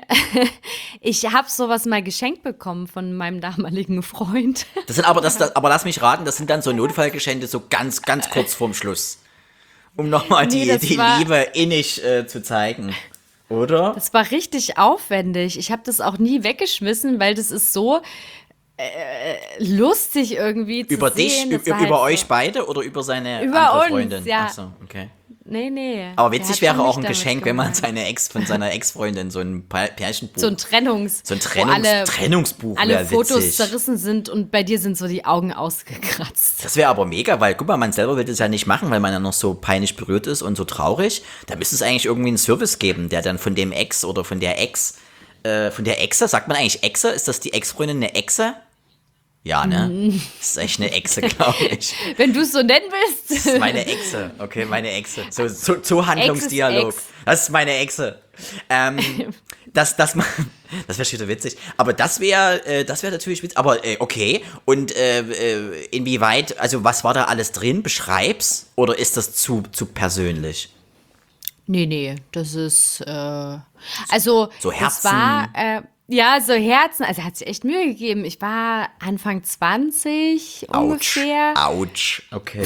Ich habe sowas mal geschenkt bekommen von meinem damaligen Freund. Das sind aber, das, das, aber lass mich raten, das sind dann so Notfallgeschenke so ganz, ganz kurz vorm Schluss. Um nochmal die, Nee, die war, Liebe innig äh, zu zeigen. Oder? Das war richtig aufwendig. Ich habe das auch nie weggeschmissen, weil das ist so äh, lustig irgendwie zu über sehen. Dich, über, halt über so. euch beide oder über seine über andere uns, Freundin? Ja. Ach so, okay. Nee, nee. Aber witzig wäre auch ein Geschenk, wenn man gemeint. seine Ex von seiner Ex-Freundin so ein Pärchenbuch. So ein Trennungs. So ein Trennungs alle, Trennungsbuch Alle wäre Fotos witzig. zerrissen sind und bei dir sind so die Augen ausgekratzt. Das wäre aber mega, weil, guck mal, man selber will das ja nicht machen, weil man ja noch so peinlich berührt ist und so traurig. Da müsste es eigentlich irgendwie einen Service geben, der dann von dem Ex oder von der Ex, äh, von der Exe, sagt man eigentlich Exe? Ist das die Ex-Freundin eine Exe? Ja, ne? Das ist echt eine Echse, glaube ich. Wenn du es so nennen willst. Das ist meine Echse, okay, meine Echse. So, so, so Handlungsdialog. Ex ist Ex. Das ist meine Echse. Ähm, das, das, das wäre schon wieder witzig. Aber das wäre, äh, das wäre natürlich witzig. Aber äh, okay. Und äh, äh, inwieweit, also was war da alles drin? Beschreib's. Oder ist das zu, zu persönlich? Nee, nee, das ist, äh, also, So es Herzen. war, äh, ja, so Herzen, also hat sich echt Mühe gegeben. Ich war Anfang zwanzig ungefähr. Autsch. Okay.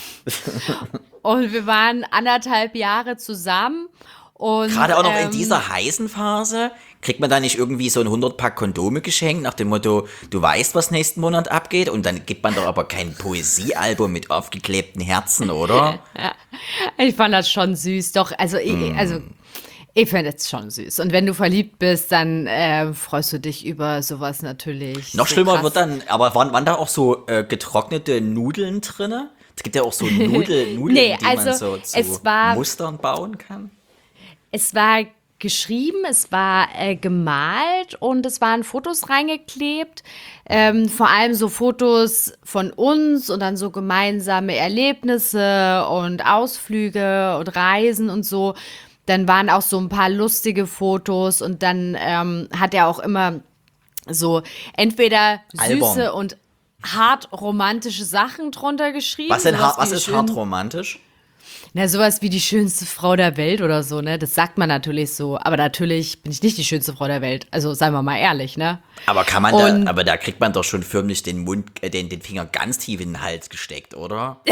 Und wir waren anderthalb Jahre zusammen. Und, Gerade auch noch ähm, in dieser heißen Phase, kriegt man da nicht irgendwie so ein hundert Pack Kondome geschenkt, nach dem Motto, du weißt, was nächsten Monat abgeht, und dann gibt man doch aber kein Poesiealbum mit aufgeklebten Herzen, oder? Ich fand das schon süß. Doch, also, ich, also ich finde es schon süß. Und wenn du verliebt bist, dann äh, freust du dich über sowas natürlich. Noch so schlimmer krass. wird dann, aber waren, waren da auch so äh, getrocknete Nudeln drinne? Es gibt ja auch so Nudel, Nudeln, Nee, die man also, so zu es war- Mustern bauen kann. Es war geschrieben, es war äh, gemalt und es waren Fotos reingeklebt. Ähm, vor allem so Fotos von uns und dann so gemeinsame Erlebnisse und Ausflüge und Reisen und so. Dann waren auch so ein paar lustige Fotos und dann ähm, hat er auch immer so entweder Albern. süße und hart romantische Sachen drunter geschrieben. Was, denn, sowas hart- was wie ist schön- hart romantisch? Na, sowas wie die schönste Frau der Welt oder so, ne? Das sagt man natürlich so. Aber natürlich bin ich nicht die schönste Frau der Welt. Also, seien wir mal ehrlich, ne? Aber kann man Und- da, aber da kriegt man doch schon förmlich den Mund, äh, den, den Finger ganz tief in den Hals gesteckt, oder?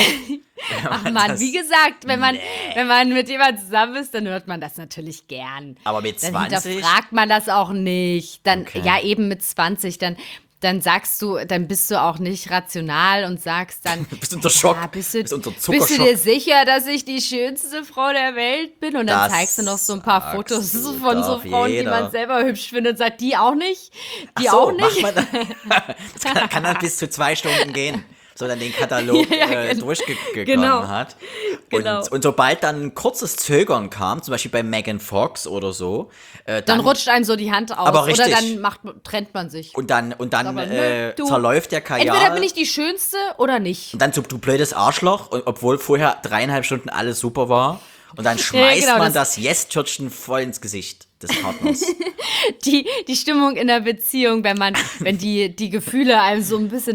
Ach man, das- wie gesagt, wenn man, Nee. wenn man mit jemandem zusammen ist, dann hört man das natürlich gern. Aber mit Dann zwanzig? hinterfragt man das auch nicht. Dann, Okay. ja, eben mit zwanzig, dann, dann sagst du, dann bist du auch nicht rational und sagst dann, Bist unter Schock, ja, bist du, bist unter bist du Zuckerschock. dir sicher, dass ich die schönste Frau der Welt bin? Und dann Das zeigst du noch so ein paar sagst Fotos du von so doch Frauen, die jeder. man selber hübsch findet und sagt, die auch nicht? Die Ach so, auch nicht? macht man das kann, kann dann bis zu zwei Stunden gehen, so dann den Katalog Ja, ja, äh, genau. durchgegangen Genau. hat. Und, Genau. und sobald dann ein kurzes Zögern kam, zum Beispiel bei Megan Fox oder so, äh, Dann dann, rutscht einem so die Hand aus. Aber oder richtig. dann macht, trennt man sich. und dann, und dann Aber nö, äh, du- zerläuft der Kajal. Entweder bin ich die Schönste oder nicht. Und dann so, du blödes Arschloch, und obwohl vorher dreieinhalb Stunden alles super war. Und dann schmeißt genau, man das- das Yes-Törtchen voll ins Gesicht des Partners. Die, die Stimmung in der Beziehung, wenn man, wenn die, die Gefühle einem so ein bisschen das,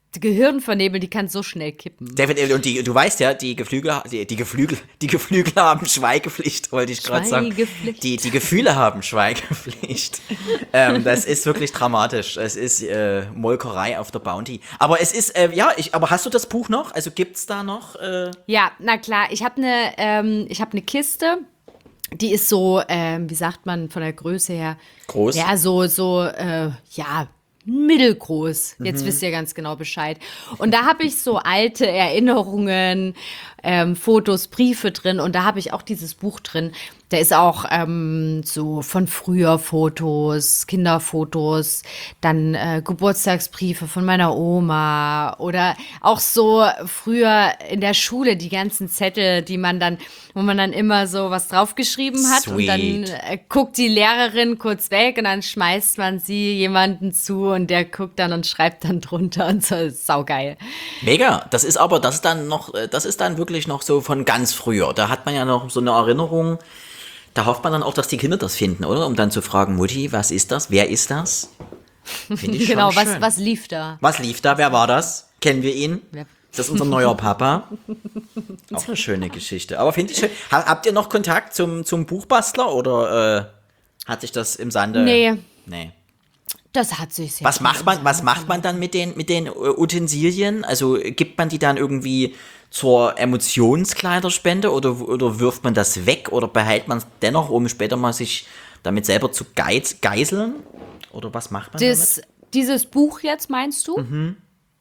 Gehirn vernebeln, die kann so schnell kippen. Definitiv. Und die, du weißt ja, die Geflügel, die, die Geflügel, die Geflügel haben Schweigepflicht, wollte ich gerade sagen. Schweigepflicht. Die, die Gefühle haben Schweigepflicht. ähm, das ist wirklich dramatisch. Es ist äh, Molkerei auf der Bounty. Aber es ist, äh, ja, ich, aber hast du das Buch noch? Also gibt's da noch? Äh Ja, na klar. Ich habe eine, ähm, ich habe eine Kiste. Die ist so, ähm, wie sagt man, von der Größe her. Groß? Ja, so, so, äh, ja. Mittelgroß. Jetzt mhm. wisst ihr ganz genau Bescheid. Und da habe ich so alte Erinnerungen, ähm, Fotos, Briefe drin. Und da habe ich auch dieses Buch drin. Da ist auch ähm, so von früher Fotos, Kinderfotos, dann äh, Geburtstagsbriefe von meiner Oma oder auch so früher in der Schule die ganzen Zettel, die man dann, wo man dann immer so was draufgeschrieben hat. Sweet. Und dann äh, guckt die Lehrerin kurz weg und dann schmeißt man sie jemanden zu und der guckt dann und schreibt dann drunter und so, ist saugeil. Mega. Das ist aber, das ist dann noch, das ist dann wirklich noch so von ganz früher. Da hat man ja noch so eine Erinnerung. Da hofft man dann auch, dass die Kinder das finden, oder? Um dann zu fragen, Mutti, was ist das? Wer ist das? Finde ich Genau, schon was, schön. was lief da? Was lief da? Wer war das? Kennen wir ihn? Wer- Ist das unser neuer Papa? Auch eine schöne Geschichte. Aber finde ich schön. Ha- Habt ihr noch Kontakt zum, zum Buchbastler oder äh, hat sich das im Sande? Nee. Nee. Das hat sich sehr Was macht man, was macht man dann mit den, mit den äh, Utensilien? Also gibt man die dann irgendwie zur Emotionskleiderspende oder, oder wirft man das weg oder behält man es dennoch, um später mal sich damit selber zu geiz, geißeln? Oder was macht man Das, damit? dieses Buch jetzt, meinst du? Mhm.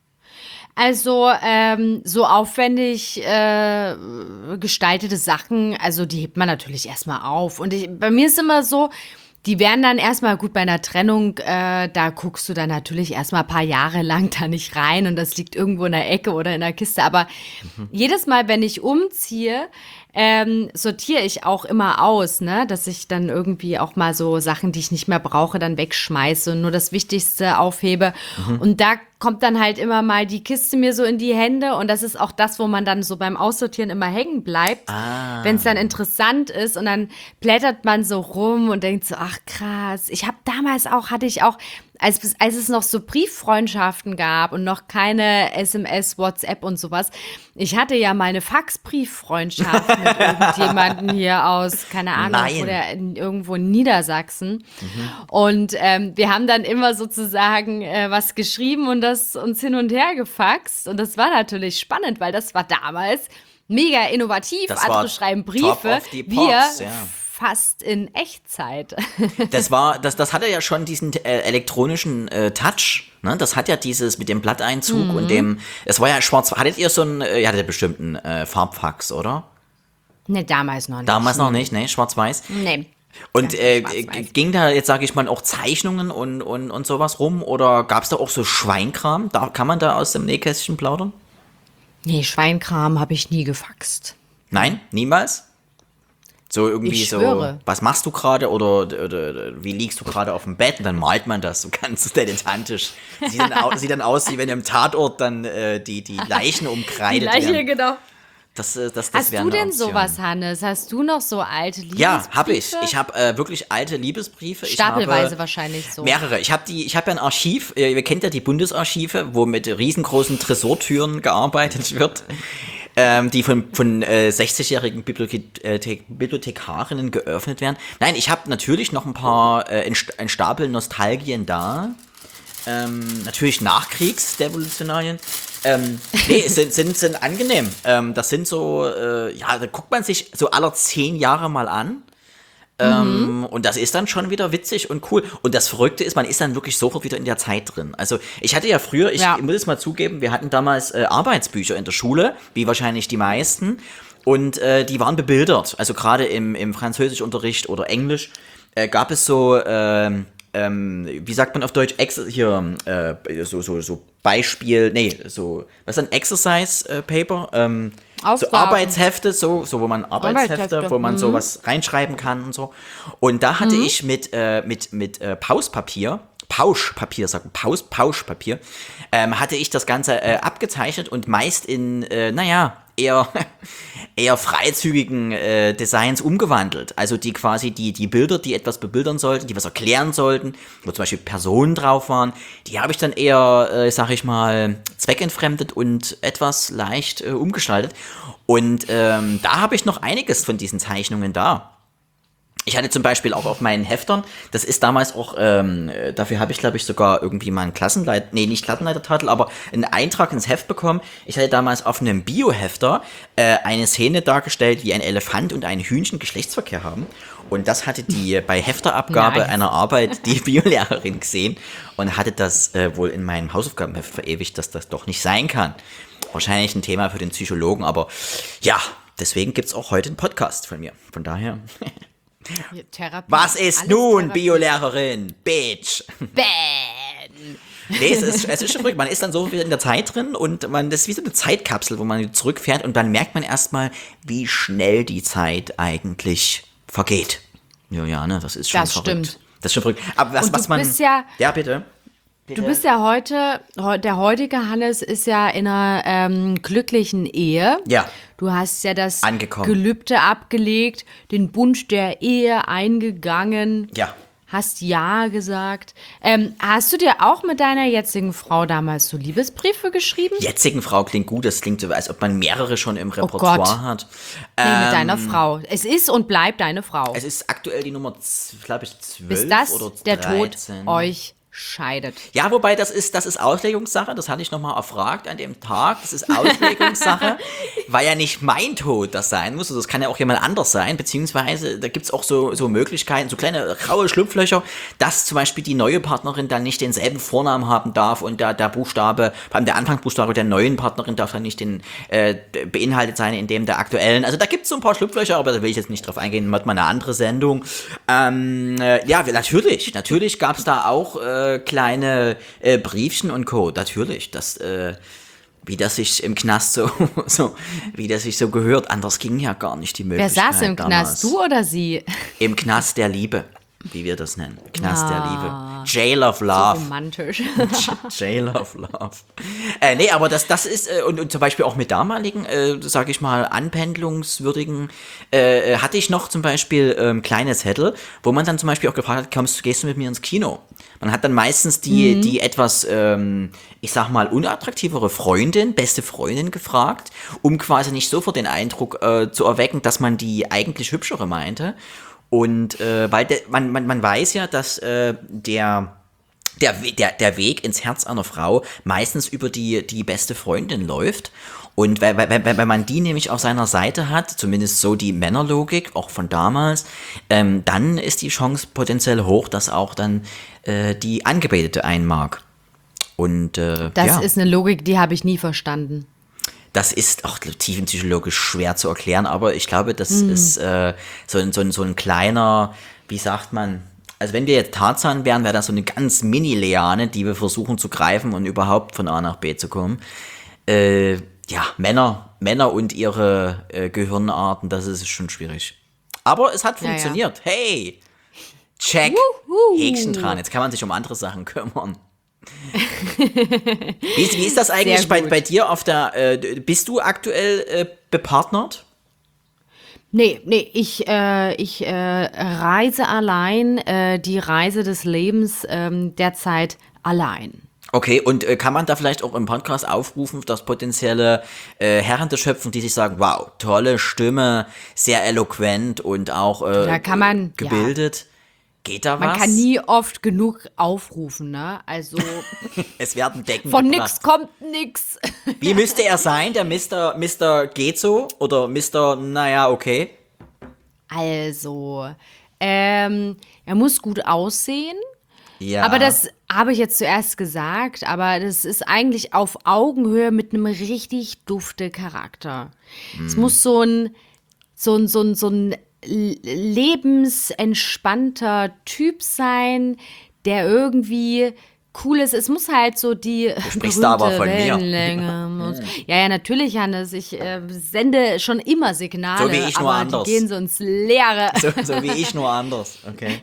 Also ähm, so aufwendig äh, gestaltete Sachen, also die hebt man natürlich erstmal auf. Und ich, bei mir ist immer so, die werden dann erstmal gut bei einer Trennung, äh, da guckst du dann natürlich erstmal ein paar Jahre lang da nicht rein und das liegt irgendwo in der Ecke oder in der Kiste. Aber mhm. jedes Mal, wenn ich umziehe, ähm, sortiere ich auch immer aus, ne, dass ich dann irgendwie auch mal so Sachen, die ich nicht mehr brauche, dann wegschmeiße und nur das Wichtigste aufhebe. Mhm. Und da kommt dann halt immer mal die Kiste mir so in die Hände und das ist auch das, wo man dann so beim Aussortieren immer hängen bleibt, Ah. wenn es dann interessant ist und dann blättert man so rum und denkt so, ach krass, ich habe damals auch, hatte ich auch, als, als es noch so Brieffreundschaften gab und noch keine S M S, WhatsApp und sowas, ich hatte ja mal eine Faxbrieffreundschaft mit irgendjemandem hier aus, keine Ahnung, Nein. oder in, irgendwo in Niedersachsen. Mhm. Und ähm, wir haben dann immer sozusagen äh, was geschrieben und das uns hin und her gefaxt. Und das war natürlich spannend, weil das war damals mega innovativ. Das Andere war schreiben top Briefe, of the wir pops, ja. fast in Echtzeit. Das war, das, das hatte ja schon diesen äh, elektronischen äh, Touch, ne? Das hat ja dieses mit dem Blatteinzug Mhm. und dem, es war ja schwarz, hattet ihr so einen, äh, ihr hattet bestimmt einen äh, Farbfax, oder? Ne, damals noch nicht. Damals noch nicht, ne? Schwarz-Weiß. Nee. Und Ja, äh, schwarz-weiß. ging da jetzt, sage ich mal, auch Zeichnungen und, und, und sowas rum? Oder gab es da auch so Schweinkram? Da, kann man da aus dem Nähkästchen plaudern? Nee, Schweinkram habe ich nie gefaxt. Nein? Niemals? So irgendwie Ich so, schwöre. was machst du gerade oder, oder, oder wie liegst du gerade auf dem Bett und dann malt man das so ganz dilettantisch. Sieht dann, au, sieht dann aus, wie wenn im Tatort dann äh, die, die Leichen umkreidet werden. genau. Das, äh, das, das Hast wäre du eine denn Option. sowas, Hannes? Hast du noch so alte Liebesbriefe? Ja, habe ich. Ich habe äh, wirklich alte Liebesbriefe. Ich Stapelweise habe wahrscheinlich so. mehrere. Ich habe die, ich habe ja ein Archiv. Äh, ihr kennt ja die Bundesarchive, wo mit riesengroßen Tresortüren gearbeitet wird, ähm, die von von äh, sechzigjährigen Bibliothe äh, Bibliothekarinnen geöffnet werden. Nein, ich habe natürlich noch ein paar äh, ein, St- ein Stapel Nostalgien da. Ähm, natürlich Nachkriegsdevolutionarien. Ähm, nee, es sind, sind, sind angenehm. Ähm, das sind so, äh, ja, da guckt man sich so aller zehn Jahre mal an. Ähm, mhm. Und das ist dann schon wieder witzig und cool. Und das Verrückte ist, man ist dann wirklich sofort wieder in der Zeit drin. Also ich hatte ja früher, ich Ja. muss es mal zugeben, wir hatten damals äh, Arbeitsbücher in der Schule, wie wahrscheinlich die meisten. Und äh, die waren bebildert. Also gerade im, im Französischunterricht oder Englisch äh, gab es so, ähm, ähm, wie sagt man auf Deutsch, Ex hier, äh, so, so, so Beispiel, nee, so, was ist ein Exercise äh, Paper? Ähm, so Aufgaben. Arbeitshefte, so, so, wo man Arbeitshefte, Arbeitshefte, wo man mhm. sowas reinschreiben kann und so. Und da hatte ich mit, äh, mit, mit äh, Pauspapier, Pauschpapier, sagt man, Paus, Pauschpapier, ähm, hatte ich das Ganze äh, abgezeichnet und meist in, äh, naja, eher, eher freizügigen äh, Designs umgewandelt. Also die quasi die, die Bilder, die etwas bebildern sollten, die was erklären sollten, wo zum Beispiel Personen drauf waren, die habe ich dann eher, äh, sag ich mal, zweckentfremdet und etwas leicht äh, umgestaltet. Und ähm, da habe ich noch einiges von diesen Zeichnungen da. Ich hatte zum Beispiel auch auf meinen Heftern, das ist damals auch, ähm, dafür habe ich glaube ich sogar irgendwie mal einen Klassenleiter, nee, nicht Klassenleitertitel, aber einen Eintrag ins Heft bekommen. Ich hatte damals auf einem Bio-Hefter äh, eine Szene dargestellt, wie ein Elefant und ein Hühnchen Geschlechtsverkehr haben. Und das hatte die bei Hefterabgabe Nice. einer Arbeit die Biolehrerin gesehen und hatte das äh, wohl in meinem Hausaufgabenheft verewigt, dass das doch nicht sein kann. Wahrscheinlich ein Thema für den Psychologen, aber ja, deswegen gibt's auch heute einen Podcast von mir. Von daher... Therapie. Was ist Alles nun, Therapie. Biolehrerin? Bitch. Ben. Nee, es ist, es ist schon verrückt. Man ist dann so in der Zeit drin und man, das ist wie so eine Zeitkapsel, wo man zurückfährt und dann merkt man erstmal, wie schnell die Zeit eigentlich vergeht. Juliane, das ist schon Das verrückt. stimmt. Das ist schon verrückt. Aber was, Und du was man. bist ja- Ja, bitte. Du bist ja heute, heu- der heutige Hannes ist ja in einer ähm, glücklichen Ehe. Ja. Du hast ja das Angekommen. Gelübde abgelegt, den Bund der Ehe eingegangen. Ja. Hast Ja gesagt. Ähm, hast du dir auch mit deiner jetzigen Frau damals so Liebesbriefe geschrieben? Jetzigen Frau klingt gut. Das klingt so, als ob man mehrere schon im Gott. Repertoire hat. Nee, mit deiner Frau. Es ist und bleibt deine Frau. Es ist aktuell die Nummer, glaube ich, zwölf Bis das oder der Tod dreizehn. euch scheidet. Ja, wobei das ist, das ist Auslegungssache, das hatte ich nochmal erfragt an dem Tag, das ist Auslegungssache, weil ja nicht mein Tod das sein muss, also das kann ja auch jemand anders sein, beziehungsweise da gibt's auch so, so Möglichkeiten, so kleine graue Schlupflöcher, dass zum Beispiel die neue Partnerin dann nicht denselben Vornamen haben darf und der, der Buchstabe, vor allem der Anfangsbuchstabe der neuen Partnerin darf dann nicht den, äh, beinhaltet sein in dem der aktuellen, also da gibt's so ein paar Schlupflöcher, aber da will ich jetzt nicht drauf eingehen, hat mal eine andere Sendung. Ähm, äh, ja, natürlich, natürlich gab's da auch äh, kleine äh, Briefchen und Co. Natürlich, das, äh, wie das sich im Knast so, so, wie das sich so gehört. Anders ging ja gar nicht die Wer Möglichkeit. saß im damals. Knast, du oder sie? Im Knast der Liebe, wie wir das nennen. Knast Ah. der Liebe. Jail of Love. Romantisch. Jail of Love. Äh, nee, aber das, das ist, äh, und, und zum Beispiel auch mit damaligen, äh, sag ich mal, anpendlungswürdigen, äh, hatte ich noch zum Beispiel ähm, kleine Zettel, wo man dann zum Beispiel auch gefragt hat, kommst, gehst du mit mir ins Kino? Man hat dann meistens die, Mhm. die etwas, ähm, ich sag mal, unattraktivere Freundin, beste Freundin gefragt, um quasi nicht sofort den Eindruck äh, zu erwecken, dass man die eigentlich hübschere meinte. Und äh, weil de, man, man, man weiß ja, dass äh, der, der, We- der, der Weg ins Herz einer Frau meistens über die, die beste Freundin läuft. Und wenn, wenn, wenn wenn man die nämlich auf seiner Seite hat, zumindest so die Männerlogik, auch von damals, ähm, dann ist die Chance potenziell hoch, dass auch dann äh, die Angebetete einen mag. Und äh, Das ja. ist eine Logik, die habe ich nie verstanden. Das ist auch tiefenpsychologisch schwer zu erklären, aber ich glaube, das ist äh, so, ein, so, ein, so ein kleiner, wie sagt man, also wenn wir jetzt Tarzan wären, wäre das so eine ganz Mini-Leane, die wir versuchen zu greifen und überhaupt von A nach B zu kommen. Äh, ja, Männer, Männer und ihre äh, Gehirnarten, das ist schon schwierig. Aber es hat Ja, ja. funktioniert. Hey, check, Wuhu. Häkchen dran. Jetzt kann man sich um andere Sachen kümmern. Wie ist, wie ist das eigentlich Sehr bei, gut. bei dir auf der, äh, bist du aktuell äh, bepartnert? Nee, nee, ich, äh, ich äh, reise allein, äh, die Reise des Lebens ähm, derzeit allein. Okay, und äh, kann man da vielleicht auch im Podcast aufrufen, dass potenzielle äh, Herren der Schöpfung, die sich sagen, wow, tolle Stimme, sehr eloquent und auch äh, Da kann man, gebildet. Geht da Man was? kann nie oft genug aufrufen, ne? Also Es werden Decken von gebracht. nix kommt nix. Wie müsste er sein, der Mister Mister geht so oder Mister naja, okay? Also, ähm, er muss gut aussehen. Ja. Aber das habe ich jetzt zuerst gesagt, aber das ist eigentlich auf Augenhöhe mit einem richtig dufte Charakter. Es muss so ein, so ein, so ein, so ein lebensentspannter Typ sein, der irgendwie cool ist. Es muss halt so die sprichst da aber berühmte von mir. Wellenlänge. Muss. Ja, ja, natürlich, Hannes. Ich äh, sende schon immer Signale, So wie ich nur aber anders. die gehen so ins Leere. so, so wie ich, nur anders. Okay.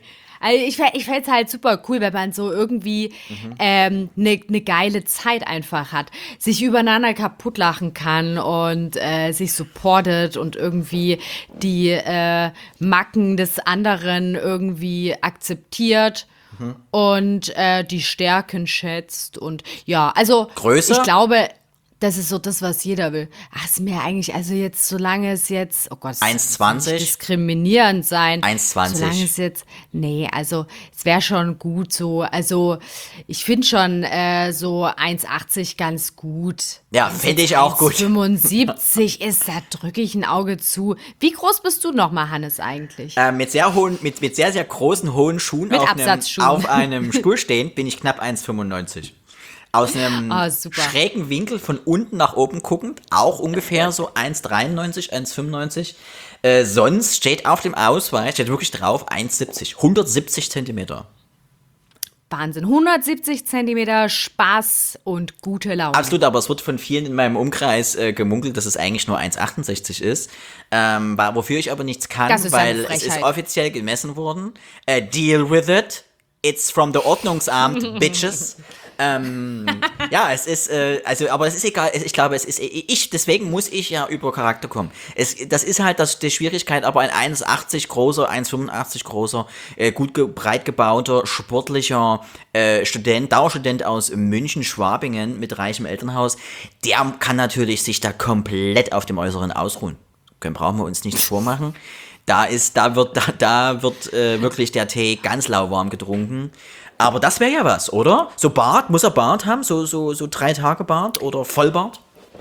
Also ich, fä- ich fände es halt super cool, wenn man so irgendwie eine ne ne geile Zeit einfach hat, sich übereinander kaputt lachen kann und äh, sich supportet und irgendwie die äh, Macken des anderen irgendwie akzeptiert und äh, die Stärken schätzt und ja, also Größe? ich glaube, das ist so das, was jeder will. Ach, ist mir eigentlich, also jetzt, solange es jetzt, oh Gott, es eins soll zwanzig? nicht diskriminierend sein. eins zwanzig. Solange es jetzt, nee, also es wäre schon gut so, also ich finde schon äh, so eins achtzig ganz gut. Ja, Wenn's finde jetzt ich auch gut. fünfundsiebzig ist, da drücke ich ein Auge zu. Wie groß bist du nochmal, Hannes, eigentlich? Äh, mit sehr hohen, mit, mit sehr, sehr großen, hohen Schuhen Mit auf einem, Absatzschuhen. auf einem Stuhl stehend bin ich knapp eins fünfundneunzig. Aus einem Ah, super. schrägen Winkel von unten nach oben guckend, auch ungefähr so eins dreiundneunzig, eins fünfundneunzig. Äh, sonst steht auf dem Ausweis, steht wirklich drauf, eins siebzig, hundertsiebzig Zentimeter. Wahnsinn. hundertsiebzig Zentimeter Spaß und gute Laune. Absolut, aber es wird von vielen in meinem Umkreis äh, gemunkelt, dass es eigentlich nur eins achtundsechzig ist. Ähm, wa- wofür ich aber nichts kann, Das ist eine weil es ist Frechheit. offiziell gemessen worden. Äh, deal with it. It's from the Ordnungsamt, bitches. ähm, ja, es ist, äh, also, aber es ist egal, ich glaube, es ist, ich, deswegen muss ich ja über Charakter kommen. Es, das ist halt das, die Schwierigkeit, aber ein eins achtzig großer, eins fünfundachtzig großer, äh, gut ge breit gebauter, sportlicher äh, Student, Dauerstudent aus München, Schwabingen mit reichem Elternhaus, der kann natürlich sich da komplett auf dem Äußeren ausruhen. Können, brauchen wir uns nichts vormachen. Da ist, da wird, da, da wird äh, wirklich der Tee ganz lauwarm getrunken. Aber das wäre ja was, oder? So Bart, muss er Bart haben? So, so, so drei Tage Bart oder Vollbart?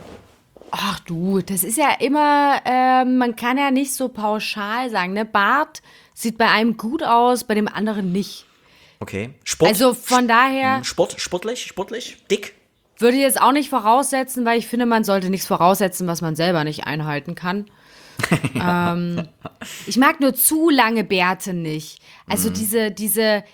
Ach du, das ist ja immer, ähm, man kann ja nicht so pauschal sagen, ne? Bart sieht bei einem gut aus, bei dem anderen nicht. Okay. Sport? Also von daher Sport, sportlich, sportlich, dick? würde ich jetzt auch nicht voraussetzen, weil ich finde, man sollte nichts voraussetzen, was man selber nicht einhalten kann. ähm, ich mag nur zu lange Bärte nicht. Also Mhm. diese, diese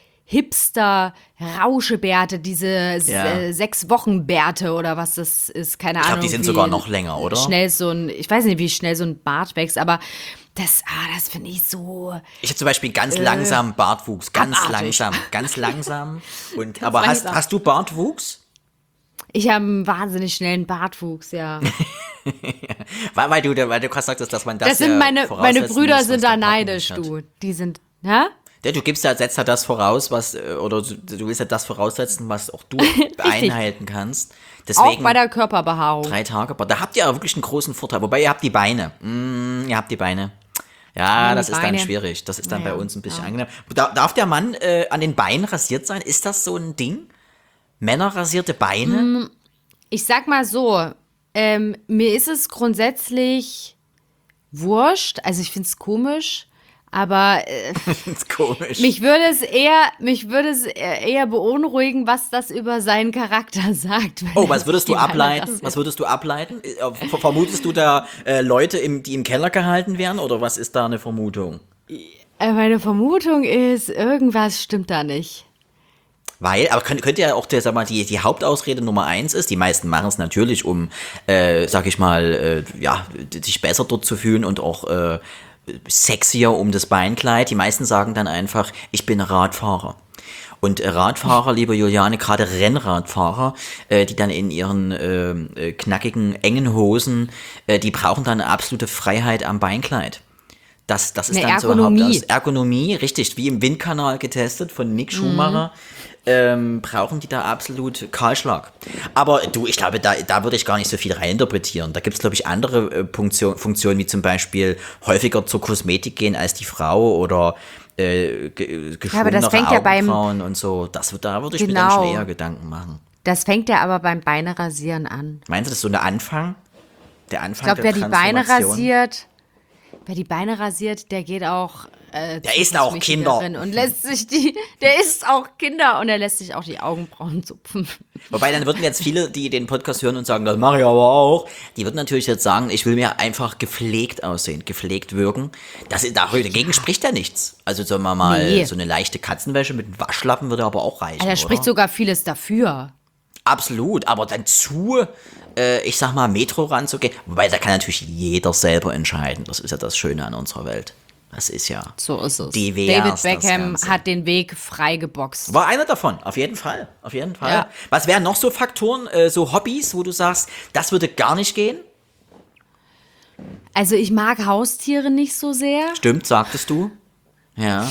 Hipster-Rauschebärte, diese Ja. äh, Sechs-Wochen-Bärte oder was das ist, keine Ich Ahnung. glaube, die sind wie sogar noch länger, oder? Schnell so ein, ich weiß nicht, wie schnell so ein Bart wächst, aber das, ah, das finde ich so. Ich habe zum Beispiel ganz langsam Bartwuchs, ganz Äh, abartig. langsam, ganz langsam. Und, aber hast, langsam. hast du Bartwuchs? Ich habe einen wahnsinnig schnellen Bartwuchs, ja. Weil, weil du, weil du gerade sagtest, dass man das Das sind ja meine, meine voraussetzen Brüder muss, was sind der da Partner neidisch, nicht hat. du. Die sind, hä? Ja, du gibst ja, setzt ja das voraus, was, äh, oder du, du willst ja das voraussetzen, was auch du einhalten kannst. Auch Deswegen bei der Körperbehaarung. drei Tage, aber da habt ihr ja wirklich einen großen Vorteil. Wobei ihr habt die Beine. Mm, ihr habt die Beine. Ja, die das ist dann Beine. schwierig. Das ist dann Naja, bei uns ein bisschen ja. angenehm. Da, darf der Mann äh, an den Beinen rasiert sein? Ist das so ein Ding? Männer rasierte Beine? Ich sag mal so, ähm, mir ist es grundsätzlich wurscht. Also ich finde es komisch, aber äh, Das ist komisch. mich würde es eher, mich würde es eher beunruhigen, was das über seinen Charakter sagt. wenn Oh, er was würdest sich du die Beine ableiten? rasiert. Was würdest du ableiten? Äh, ver- Vermutest du da äh, Leute, im, die im Keller gehalten werden? Oder was ist da eine Vermutung? Äh, Meine Vermutung ist, irgendwas stimmt da nicht. Weil, aber könnte, könnte ja auch der, sag mal, die, die Hauptausrede Nummer eins ist, die meisten machen es natürlich, um, äh, sag ich mal, äh, ja, sich besser dort zu fühlen und auch äh, sexier um das Beinkleid. Die meisten sagen dann einfach, ich bin Radfahrer. Und äh, Radfahrer, liebe Juliane, gerade Rennradfahrer, äh, die dann in ihren äh, äh, knackigen, engen Hosen, äh, die brauchen dann eine absolute Freiheit am Beinkleid. Das, das ist Eine dann Ergonomie. so Hauptaus- Ergonomie, richtig, wie im Windkanal getestet von Nick Schumacher, ähm, brauchen die da absolut Kahlschlag. Aber du, ich glaube, da, da würde ich gar nicht so viel reininterpretieren. Da gibt es, glaube ich, andere äh, Funktion, Funktionen, wie zum Beispiel häufiger zur Kosmetik gehen als die Frau oder äh, ge- aber das geschwungenere fängt ja beim- Augenbrauen und so. Das, da würde ich mir dann Genau. schon eher Gedanken machen. Das fängt ja aber beim Beinerasieren an. Meinst du, das ist so der Anfang? Der Anfang Ich glaube, wer der die Beine Transformation? rasiert, wer die Beine rasiert, der geht auch. Äh, Der zur isst auch Kosmetikerin Und lässt sich die, der isst auch Kinder und er lässt sich auch die Augenbrauen zupfen. Wobei, dann würden jetzt viele, die den Podcast hören und sagen, das mache ich aber auch, die würden natürlich jetzt sagen, ich will mir einfach gepflegt aussehen, gepflegt wirken. Das, dagegen spricht ja nichts. Also sagen wir mal, Nee. so eine leichte Katzenwäsche mit einem Waschlappen würde aber auch reichen, Da spricht oder? sogar vieles dafür. Absolut, aber dann zu, äh, ich sag mal, Metro ranzugehen, wobei da kann natürlich jeder selber entscheiden. Das ist ja das Schöne an unserer Welt. Das ist ja So ist es. divers, David das Beckham Ganze. hat den Weg frei geboxt. War einer davon, auf jeden Fall. Auf jeden Fall. Ja. Was wären noch so Faktoren, äh, so Hobbys, wo du sagst, das würde gar nicht gehen? Also ich mag Haustiere nicht so sehr. Stimmt, sagtest du. Ja.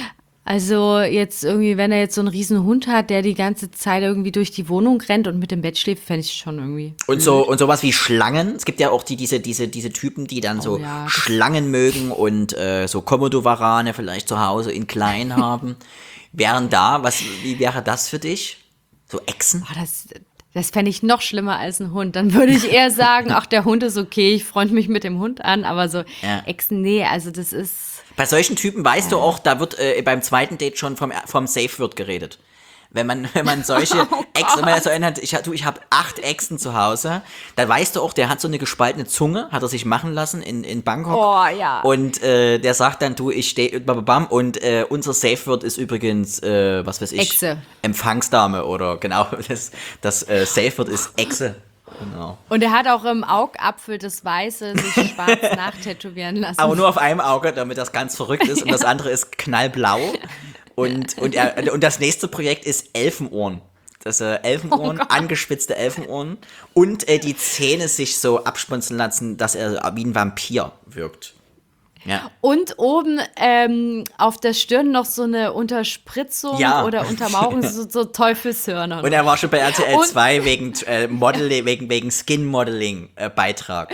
Also jetzt irgendwie, wenn er jetzt so einen riesen Hund hat, der die ganze Zeit irgendwie durch die Wohnung rennt und mit dem Bett schläft, fände ich schon irgendwie. Und so und sowas wie Schlangen. Es gibt ja auch die, diese, diese, diese Typen, die dann so ja, das- Schlangen mögen und äh, so Komodo-Warane vielleicht zu Hause in klein haben. Wären da, was, wie wäre das für dich? So Echsen? Oh, das das fände ich noch schlimmer als ein Hund. Dann würde ich eher sagen, ach, der Hund ist okay, ich freue mich mit dem Hund an, aber so Ja. Echsen, nee, also das ist. Bei solchen Typen weißt du auch, da wird äh, beim zweiten Date schon vom, vom Safe Word geredet. Wenn man, wenn man solche Oh Echsen, wenn man so einen hat, ich, hab- du, ich habe acht Echsen zu Hause, dann weißt du auch, der hat so eine gespaltene Zunge, hat er sich machen lassen in, in Bangkok. Oh, ja. Und äh, der sagt dann, du, ich stehe, bam, und äh, unser Safe Word ist übrigens, äh, was weiß ich, Echse. Empfangsdame oder genau, das, das äh, Safe Word ist Echse. Genau. Und er hat auch im Augapfel das Weiße sich schwarz nachtätowieren lassen. Aber nur auf einem Auge, damit das ganz verrückt ist. Und das andere ist knallblau. Und, und, er, und das nächste Projekt ist Elfenohren. Das äh, Elfenohren, Oh angespitzte Elfenohren. Und äh, die Zähne sich so absponzen lassen, dass er wie ein Vampir wirkt. Ja. Und oben ähm, auf der Stirn noch so eine Unterspritzung Ja. oder Untermauerung, so, so Teufelshörner. Und er war schon bei R T L Und- zwei wegen, äh, Modeling, wegen, wegen Skin-Modeling-Beitrag.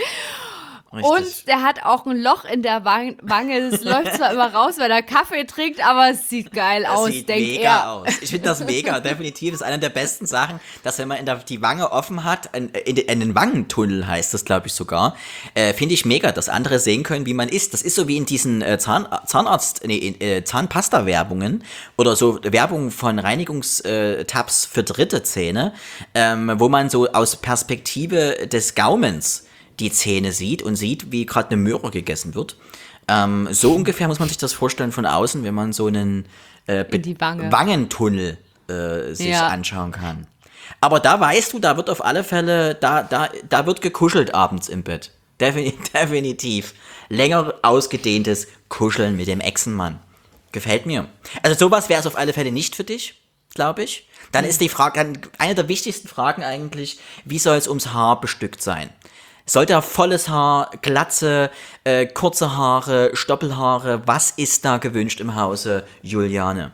Und der hat auch ein Loch in der Wang- Wange. Es läuft zwar immer raus, weil er Kaffee trinkt, aber es sieht geil Das aus, sieht denkt mega er. aus. Ich finde das mega, definitiv. Das ist eine der besten Sachen, dass wenn man in der, die Wange offen hat, in, in, in den Wangentunnel heißt das, glaube ich sogar, äh, finde ich mega, dass andere sehen können, wie man ist. Das ist so wie in diesen äh, Zahn, Zahnarzt, nee, in, äh, Zahnpasta-Werbungen oder so Werbung von Reinigungstabs für dritte Zähne, ähm, wo man so aus Perspektive des Gaumens die Zähne sieht und sieht, wie gerade eine Möhre gegessen wird. Ähm, so ungefähr muss man sich das vorstellen von außen, wenn man so einen äh, In die Wange. Wangentunnel äh, sich Ja. anschauen kann. Aber da weißt du, da wird auf alle Fälle, da, da, da wird gekuschelt abends im Bett. Defin definitiv. Länger ausgedehntes Kuscheln mit dem Echsenmann. Gefällt mir. Also sowas wäre es auf alle Fälle nicht für dich, glaube ich. Dann ist die Frage, dann eine der wichtigsten Fragen eigentlich, wie soll es ums Haar bestückt sein? Sollte er volles Haar, Glatze, äh, kurze Haare, Stoppelhaare, was ist da gewünscht im Hause Juliane?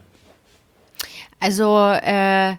Also äh,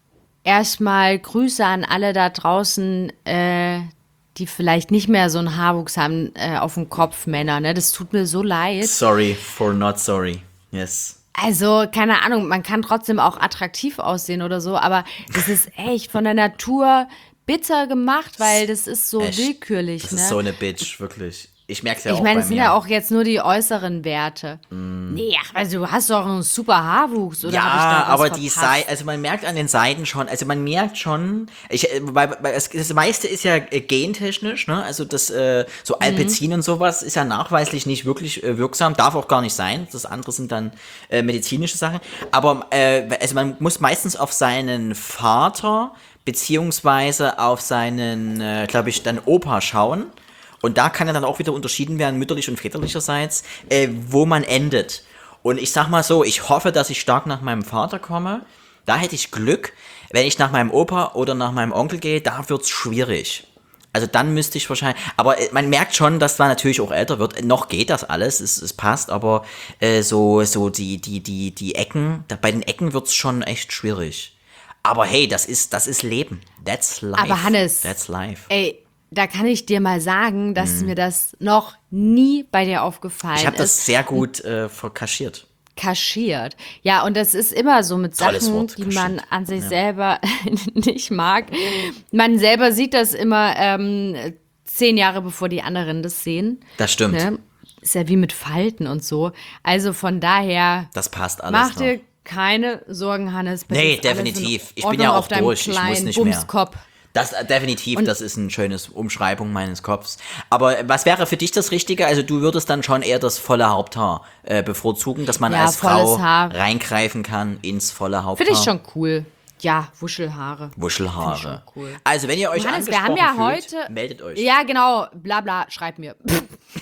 erstmal Grüße an alle da draußen, äh, die vielleicht nicht mehr so einen Haarwuchs haben äh, auf dem Kopf, Männer. Ne? Das tut mir so leid. Sorry for not sorry. Yes. Also, keine Ahnung, man kann trotzdem auch attraktiv aussehen oder so, aber das ist echt von der Natur bitter gemacht, weil das ist so Echt? willkürlich. Das ne? ist so eine Bitch, wirklich. Ich merke es ja Ich auch meine, bei es sind mir. ja auch jetzt nur die äußeren Werte. Nee, ach, also du hast doch einen super Haarwuchs, oder? hab ich Ja, da was aber die verpasst? Seiten, also man merkt an den Seiten schon, also man merkt schon, ich, äh, weil, weil es, das meiste ist ja äh, gentechnisch, ne? Also das, äh, so Mhm. Alpecin und sowas ist ja nachweislich nicht wirklich äh, wirksam, darf auch gar nicht sein. Das andere sind dann äh, medizinische Sachen. Aber äh, also man muss meistens auf seinen Vater beziehungsweise auf seinen, äh, glaube ich, dann Opa schauen. Und da kann ja dann auch wieder unterschieden werden, mütterlich und väterlicherseits, äh, wo man endet. Und ich sag mal so, ich hoffe, dass ich stark nach meinem Vater komme. Da hätte ich Glück. Wenn ich nach meinem Opa oder nach meinem Onkel gehe, da wird's schwierig. Also dann müsste ich wahrscheinlich, aber äh, man merkt schon, dass man natürlich auch älter wird. Noch geht das alles, es, es passt, aber äh, so, so die, die, die, die Ecken, da, bei den Ecken wird's schon echt schwierig. Aber hey, das ist, das ist Leben. That's life. Aber Hannes, That's life. ey, da kann ich dir mal sagen, dass mir das noch nie bei dir aufgefallen Mhm. Ich habe ist. das sehr gut äh, verkaschiert. Kaschiert. Ja, und das ist immer so mit Tolles Sachen, Wort, die kaschiert. man an sich selber nicht mag. Man selber sieht das immer ähm, zehn Jahre bevor die anderen das sehen. Das stimmt. Ne? Ist ja wie mit Falten und so. Also von daher, Das passt alles mach noch. dir keine Sorgen, Hannes. Bitte Nee, ist alles in definitiv. Ich bin Ordnung ja auch auf deinem durch. Ich muss kleinen nicht mehr. Bumskopf. Das äh, definitiv, das ist eine schöne Umschreibung meines Kopfs. Aber äh, was wäre für dich das Richtige? Also du würdest dann schon eher das volle Haupthaar äh, bevorzugen, dass man Ja, als volles Frau Haar. reingreifen kann ins volle Haupthaar. Finde ich schon cool. Ja, Wuschelhaare. Wuschelhaare. Find ich schon cool. Also wenn ihr euch Hannes, wir angesprochen haben ja fühlt, heute. meldet euch. Ja, genau. Bla bla, schreibt mir.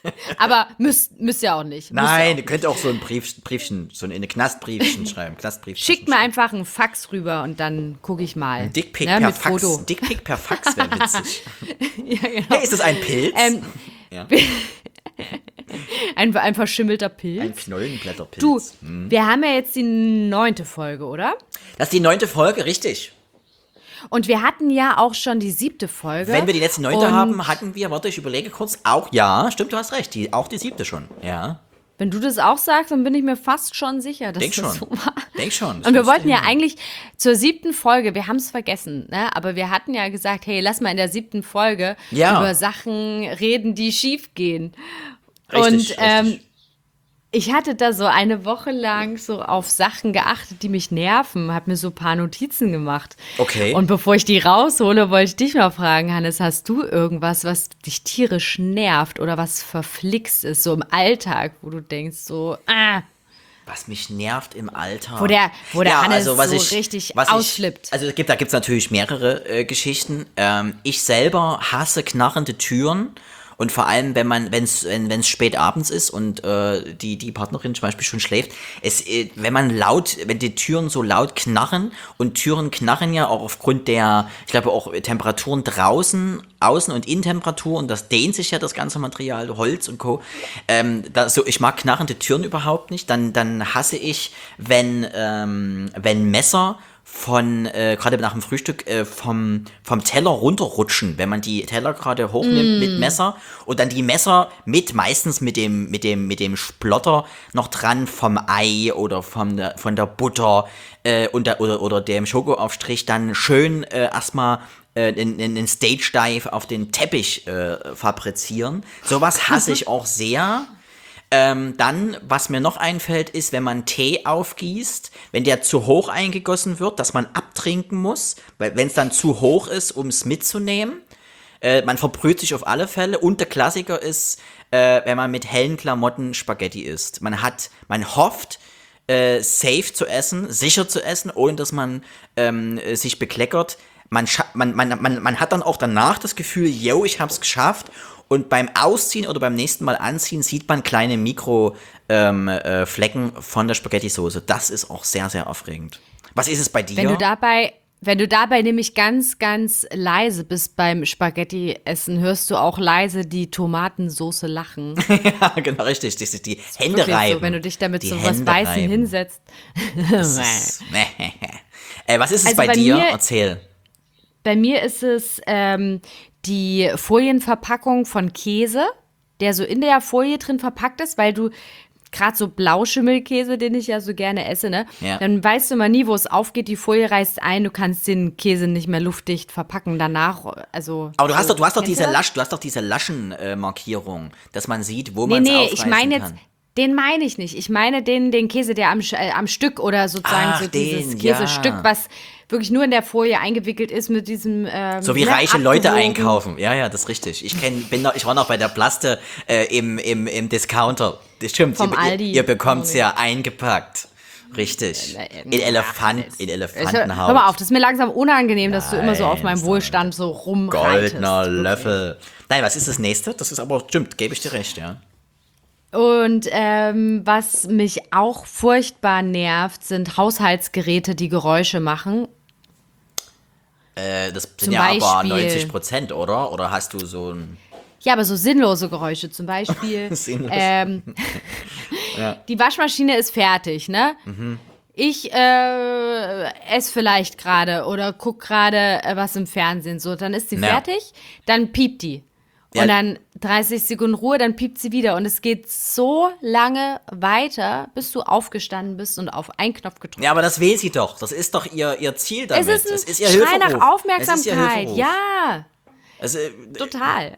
Aber müsst, müsst ihr auch nicht. Müsst ihr Nein, auch ihr könnt auch so ein Brief, Briefchen, so eine Knastbriefchen schreiben. Knastbriefchen Schickt mir einfach einen Fax rüber und dann gucke ich mal. Ein Dickpick ne, per mit Fax. Foto. Dickpick per Fax wäre witzig. Ja, genau. Hey, ist das ein Pilz? Ähm, ja. ein, ein verschimmelter Pilz. Ein Knollenblätterpilz. Du, Hm. wir haben ja jetzt die neunte Folge, oder? Das ist die neunte Folge, richtig. Und wir hatten ja auch schon die siebte Folge. Wenn wir die letzte neunte Und haben, hatten wir, warte, ich überlege kurz, auch, ja, stimmt, du hast recht, die, auch die siebte schon, ja. Wenn du das auch sagst, dann bin ich mir fast schon sicher, dass Denk das schon. so war. Denk schon. das Und wir müsste wollten ja hinhauen. eigentlich zur siebten Folge, wir haben es vergessen, ne? Aber wir hatten ja gesagt, hey, lass mal in der siebten Folge Ja. über Sachen reden, die schief gehen. Richtig, Und ähm, richtig. ich hatte da so eine Woche lang so auf Sachen geachtet, die mich nerven, habe mir so ein paar Notizen gemacht. Okay. Und bevor ich die raushole, wollte ich dich mal fragen, Hannes, hast du irgendwas, was dich tierisch nervt oder was verflixt ist, so im Alltag, wo du denkst so, ah, Was mich nervt im Alltag. Wo der- wo der Hannes so ich, richtig was ich- ausflippt. Also es gibt, da gibt es natürlich mehrere äh, Geschichten. Ähm, ich selber hasse knarrende Türen. Und vor allem, wenn man, wenn's, wenn es spät abends ist und äh, die, die Partnerin zum Beispiel schon schläft, es, äh, wenn man laut, wenn die Türen so laut knarren und Türen knarren ja auch aufgrund der, ich glaube auch Temperaturen draußen, Außen- und Innentemperatur und das dehnt sich ja das ganze Material, Holz und Co. Ähm, da, so, ich mag knarrende Türen überhaupt nicht. Dann, dann hasse ich, wenn, ähm, wenn Messer von, äh, gerade nach dem Frühstück, äh, vom, vom Teller runterrutschen, wenn man die Teller gerade hochnimmt mit Messer und dann die Messer mit, meistens mit dem, mit dem, mit dem Splotter noch dran vom Ei oder vom, der, von der Butter äh, und der, oder, oder dem Schokoaufstrich dann schön äh, erstmal äh, einen, einen Stage Dive auf den Teppich äh, fabrizieren. Sowas hasse ich auch sehr. Ähm, dann, was mir noch einfällt, ist, wenn man Tee aufgießt, wenn der zu hoch eingegossen wird, dass man abtrinken muss, weil wenn es dann zu hoch ist, um es mitzunehmen. Äh, man verbrüht sich auf alle Fälle. Und der Klassiker ist, äh, wenn man mit hellen Klamotten Spaghetti isst. Man hat, man hofft, äh, safe zu essen, sicher zu essen, ohne dass man ähm, sich bekleckert. Man, scha- man, man, man, man hat dann auch danach das Gefühl, yo, ich hab's geschafft. Und beim Ausziehen oder beim nächsten Mal anziehen sieht man kleine Mikroflecken ähm, äh, Flecken von der Spaghetti-Soße. Das ist auch sehr, sehr aufregend. Was ist es bei dir? Wenn du dabei, wenn du dabei nämlich ganz, ganz leise bist beim Spaghetti-Essen, hörst du auch leise die Tomatensoße lachen. Ja, genau, richtig. Die, die Hände Wirklich reiben. so, wenn du dich damit Die so was Hände Weißen reiben. hinsetzt. Das ist, äh, was ist es Also bei, bei dir? mir- Erzähl. Bei mir ist es ähm, die Folienverpackung von Käse, der so in der Folie drin verpackt ist, weil du gerade so Blauschimmelkäse, den ich ja so gerne esse, ne? Ja. Dann weißt du mal nie, wo es aufgeht, die Folie reißt ein, du kannst den Käse nicht mehr luftdicht verpacken danach, also Aber du hast so, doch, du hast doch kennst diese du das? Lasch, du hast doch diese Laschenmarkierung, dass man sieht, wo Nee, man es nee, aufreißen ich meine jetzt, kann. den meine ich nicht. Ich meine den, den Käse, der am, Sch- äh, am Stück oder sozusagen Ach, so dieses den, Käsestück, ja. was wirklich nur in der Folie eingewickelt ist mit diesem ähm, So wie ne, reiche Leute abgewogen. einkaufen. Ja, ja, das ist richtig. Ich kenn, bin noch, ich war noch bei der Plaste äh, im, im, im Discounter. Das stimmt. Vom ihr, Aldi. Ihr, ihr bekommt's ja eingepackt. Richtig. Äh, In Elefant, in Ich hör, Elefantenhaut. hör mal auf, das ist mir langsam unangenehm, dass du immer so auf Nein, meinem ist doch Wohlstand so rumreitest. Goldner Wirklich. Löffel. Nein, was ist das nächste? Das ist aber, stimmt, gebe ich dir recht, ja. Und ähm, was mich auch furchtbar nervt, sind Haushaltsgeräte, die Geräusche machen. Äh, das sind Zum ja aber Beispiel- neunzig Prozent, oder? Oder hast du so ein... Ja, aber so sinnlose Geräusche zum Beispiel. Sinnlos. ähm, Die Waschmaschine ist fertig, ne? Ich äh, esse vielleicht gerade oder guck gerade äh, was im Fernsehen. So, dann ist sie Ja. fertig, dann piept die. Und Ja. dann dreißig Sekunden Ruhe, dann piept sie wieder. Und es geht so lange weiter, bis du aufgestanden bist und auf einen Knopf gedrückt hast. Ja, aber das will sie doch. Das ist doch ihr, ihr Ziel damit. Es ist ein das ist ihr Schrei Hilferuf. nach Es ist ihr Aufmerksamkeit. Hilferuf. Ja, Also, äh, total.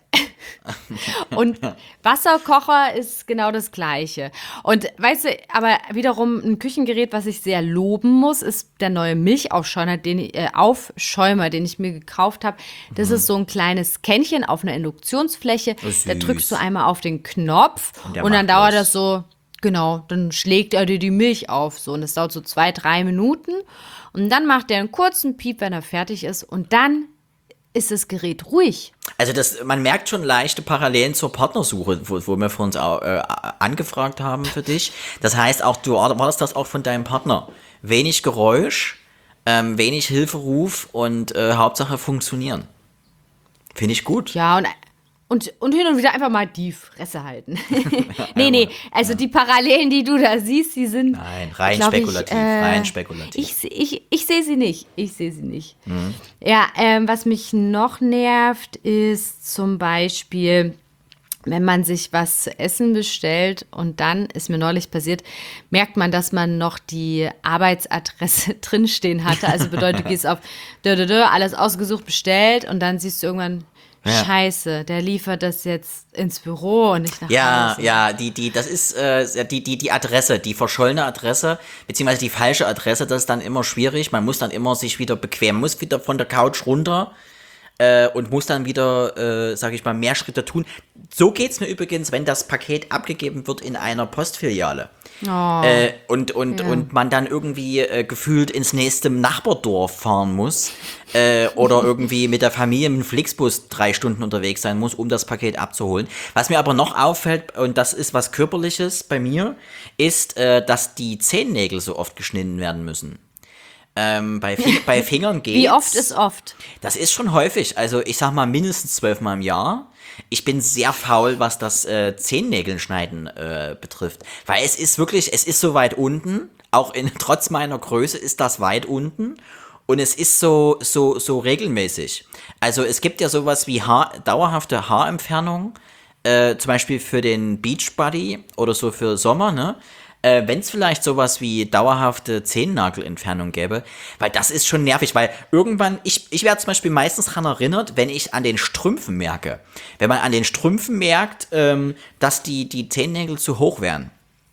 Und Wasserkocher ist genau das Gleiche. Und weißt du, aber wiederum ein Küchengerät, was ich sehr loben muss, ist der neue Milchaufschäumer, den, ich- äh, Aufschäumer, den ich mir gekauft habe. Das ist so ein kleines Kännchen auf einer Induktionsfläche. Oh, süß. Da drückst du einmal auf den Knopf Und der und dann macht dauert was. das so, genau, dann schlägt er dir die Milch auf. So, und das dauert so zwei, drei Minuten. Und dann macht er einen kurzen Piep, wenn er fertig ist. Und dann ist das Gerät ruhig. Also das, man merkt schon leichte Parallelen zur Partnersuche, wo, wo wir vorhin auch, äh, angefragt haben für dich. Das heißt auch, du erwartest das auch von deinem Partner. Wenig Geräusch, ähm, wenig Hilferuf und äh, Hauptsache funktionieren. Finde ich gut. Ja, und, und, und hin und wieder einfach mal die Fresse halten. nee, nee, also die Parallelen, die du da siehst, die sind... Nein, rein glaub ich, spekulativ, äh, rein spekulativ. Ich, ich, ich sehe sie nicht, ich sehe sie nicht. Mhm. Ja, ähm, was mich noch nervt, ist zum Beispiel, wenn man sich was zu essen bestellt und dann, ist mir neulich passiert, merkt man, dass man noch die Arbeitsadresse drinstehen hatte. Also bedeutet, du gehst auf dö, dö, dö, alles ausgesucht, bestellt und dann siehst du irgendwann, ja. Scheiße, der liefert das jetzt ins Büro und nicht nach Ja, Hause. ja, die, die, das ist äh, die, die, die Adresse, die verschollene Adresse, beziehungsweise die falsche Adresse, das ist dann immer schwierig. Man muss dann immer sich wieder bequemen, muss wieder von der Couch runter. Äh, und muss dann wieder, äh, sage ich mal, mehr Schritte tun. So geht's mir übrigens, wenn das Paket abgegeben wird in einer Postfiliale. Oh. Äh, und, und, Ja. und man dann irgendwie äh, gefühlt ins nächste Nachbardorf fahren muss äh, oder irgendwie mit der Familie mit dem Flixbus drei Stunden unterwegs sein muss, um das Paket abzuholen. Was mir aber noch auffällt, und das ist was Körperliches bei mir, ist, äh, dass die Zehennägel so oft geschnitten werden müssen. Ähm, bei, Fing- bei Fingern geht's. Wie oft ist oft? Das ist schon häufig. Also ich sag mal mindestens zwölfmal im Jahr. Ich bin sehr faul, was das äh, Zehennägeln schneiden äh, betrifft. Weil es ist wirklich, es ist so weit unten. Auch in, trotz meiner Größe ist das weit unten. Und es ist so, so, so regelmäßig. Also es gibt ja sowas wie Haar, dauerhafte Haarentfernung. Äh, zum Beispiel für den Beachbody oder so für Sommer, ne? Äh, wenn es vielleicht sowas wie dauerhafte Zehennagelentfernung gäbe, weil das ist schon nervig, weil irgendwann, ich, ich werde zum Beispiel meistens daran erinnert, wenn ich an den Strümpfen merke. Wenn man an den Strümpfen merkt, ähm, dass die, die Zehennägel zu hoch wären,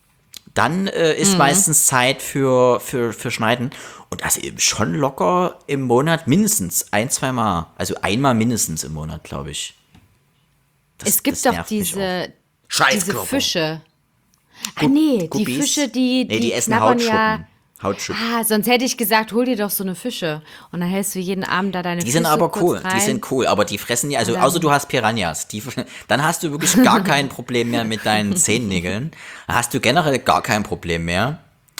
dann äh, ist mhm. meistens Zeit für, für, für Schneiden. Und das eben schon locker im Monat mindestens ein, zwei Mal. Also einmal mindestens im Monat, glaube ich. Das, es gibt doch diese, diese Fische. Ah, nee, Guppies? die Fische, die, die, nee, die essen knabbern Hautschuppen. ja. Hautschuppen. Ah, sonst hätte ich gesagt, hol dir doch so eine Fische. Und dann hältst du jeden Abend da deine Die Füße sind aber kurz cool, rein. die sind cool, aber die fressen ja, also außer du hast Piranhas, die, dann hast du wirklich gar kein Problem mehr mit deinen Zehennägeln. Dann hast du generell gar kein Problem mehr.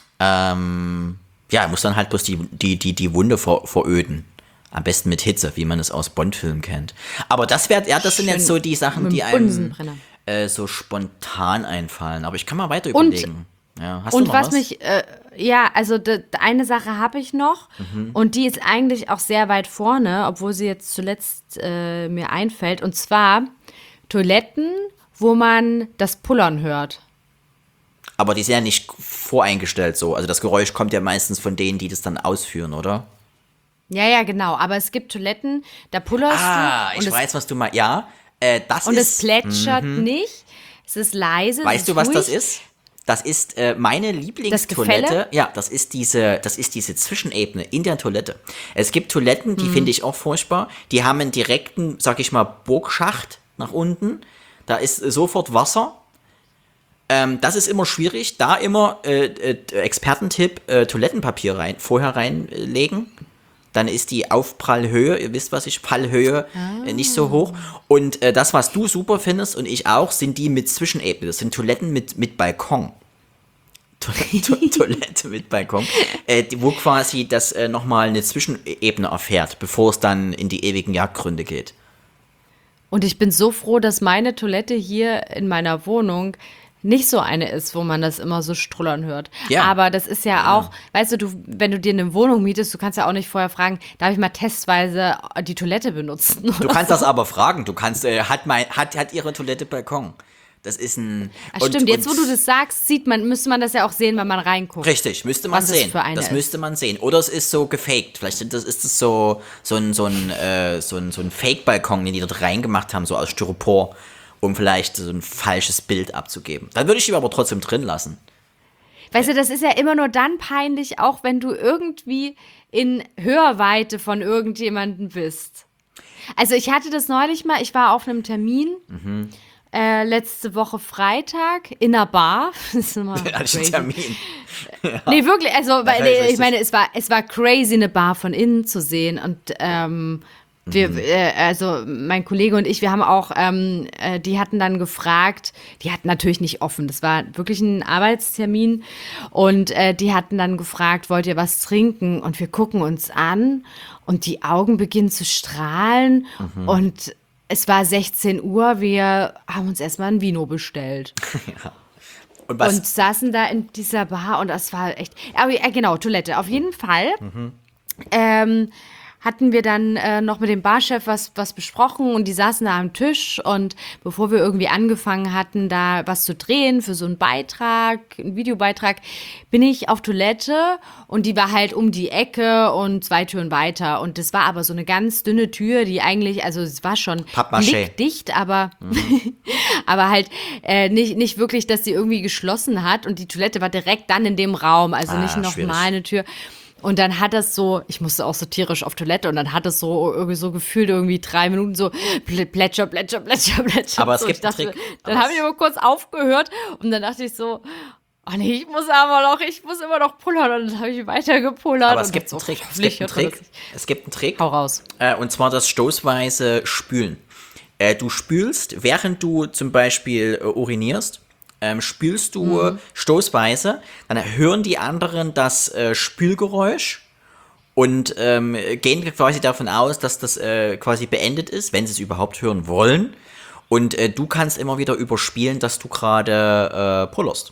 Ähm, ja, musst dann halt bloß die, die, die, die Wunde ver, veröden. Am besten mit Hitze, wie man es aus Bond-Filmen kennt. Aber das wäre, ja, das sind jetzt so die Sachen, die einem äh, so spontan einfallen. Aber ich kann mal weiter überlegen. Ja, hast und du noch was, was mich, äh, ja, also de, eine Sache habe ich noch mhm. und die ist eigentlich auch sehr weit vorne, obwohl sie jetzt zuletzt äh, mir einfällt. Und zwar Toiletten, wo man das Pullern hört. Aber die sind ja nicht voreingestellt so. Also das Geräusch kommt ja meistens von denen, die das dann ausführen, oder? Ja, ja, genau. Aber es gibt Toiletten, da pullerst ah, du. ich weiß, was du meinst. Ja, äh, das und ist... Und es plätschert mhm. nicht. Es ist leise. Weißt es du, was ruhig. das ist? Das ist äh, meine Lieblingstoilette. Ja, das ist diese, das ist diese Zwischenebene in der Toilette. Es gibt Toiletten, die mhm. finde ich auch furchtbar. Die haben einen direkten, sag ich mal, Burgschacht nach unten. Da ist äh, sofort Wasser. Ähm, das ist immer schwierig. Da immer äh, äh, Expertentipp: äh, Toilettenpapier rein, vorher reinlegen. Dann ist die Aufprallhöhe, ihr wisst, was ich, Fallhöhe, ah. äh, nicht so hoch. Und äh, das, was du super findest und ich auch, sind die mit Zwischenebene. Das sind Toiletten mit, mit Balkon. To to Toilette mit Balkon. Äh, die, wo quasi das äh, nochmal eine Zwischenebene erfährt, bevor es dann in die ewigen Jagdgründe geht. Und ich bin so froh, dass meine Toilette hier in meiner Wohnung nicht so eine ist, wo man das immer so strullern hört. Ja. Aber das ist ja auch, ja. weißt du, du, wenn du dir eine Wohnung mietest, du kannst ja auch nicht vorher fragen, darf ich mal testweise die Toilette benutzen? Du kannst so. das aber fragen. Du kannst, äh, hat, mein, hat, hat ihre Toilette Balkon? Das ist ein... Ach, und, stimmt, jetzt wo du das sagst, sieht man, müsste man das ja auch sehen, wenn man reinguckt. Richtig, müsste man was sehen. Es für eine das ist. müsste man sehen. Oder es ist so gefaked. Vielleicht ist es so, so ein, so ein, äh, so ein, so ein Fake-Balkon, den die dort reingemacht haben, so aus Styropor, um vielleicht so ein falsches Bild abzugeben. Dann würde ich ihn aber trotzdem drin lassen. Weißt du, das ist ja immer nur dann peinlich, auch wenn du irgendwie in Hörweite von irgendjemandem bist. Also ich hatte das neulich mal, ich war auf einem Termin, mhm. äh, letzte Woche Freitag in einer Bar. Das ist immer ja, ich einen Termin. Ja. Nee, wirklich, also weil, nee, ich meine, es war, es war crazy, eine Bar von innen zu sehen und ähm, Wir, äh, also mein Kollege und ich, wir haben auch, ähm, äh, die hatten dann gefragt, die hatten natürlich nicht offen, das war wirklich ein Arbeitstermin und äh, die hatten dann gefragt, wollt ihr was trinken? Und wir gucken uns an und die Augen beginnen zu strahlen mhm. und es war sechzehn Uhr, wir haben uns erstmal ein Vino bestellt. Ja. Und, was? Und saßen da in dieser Bar und das war echt, aber, äh, genau, Toilette, auf jeden Fall. Mhm. Ähm, hatten wir dann äh, noch mit dem Barchef was, was besprochen und die saßen da am Tisch und bevor wir irgendwie angefangen hatten, da was zu drehen für so einen Beitrag, einen Videobeitrag, bin ich auf Toilette und die war halt um die Ecke und zwei Türen weiter und das war aber so eine ganz dünne Tür, die eigentlich, also es war schon blickdicht, aber, mhm. aber halt äh, nicht, nicht wirklich, dass sie irgendwie geschlossen hat und die Toilette war direkt dann in dem Raum, also ah, nicht nochmal eine Tür. Und dann hat das so, ich musste auch so tierisch auf Toilette und dann hat es so irgendwie so gefühlt irgendwie drei Minuten so plätscher, plätscher, plätscher, plätscher. Aber es so. gibt ich dachte, einen Trick. Dann habe ich aber kurz aufgehört und dann dachte ich so, oh nee, ich muss aber noch, ich muss immer noch pullern und dann habe ich weiter gepullert. Aber es gibt einen Trick, es gibt einen Trick, es gibt einen Trick. Hau raus. Äh, und zwar das stoßweise Spülen. Äh, du spülst, während du zum Beispiel äh, urinierst, Ähm, spülst du mhm. stoßweise, dann hören die anderen das äh, Spülgeräusch und ähm, gehen quasi davon aus, dass das äh, quasi beendet ist, wenn sie es überhaupt hören wollen. Und äh, du kannst immer wieder überspielen, dass du gerade äh, pullerst.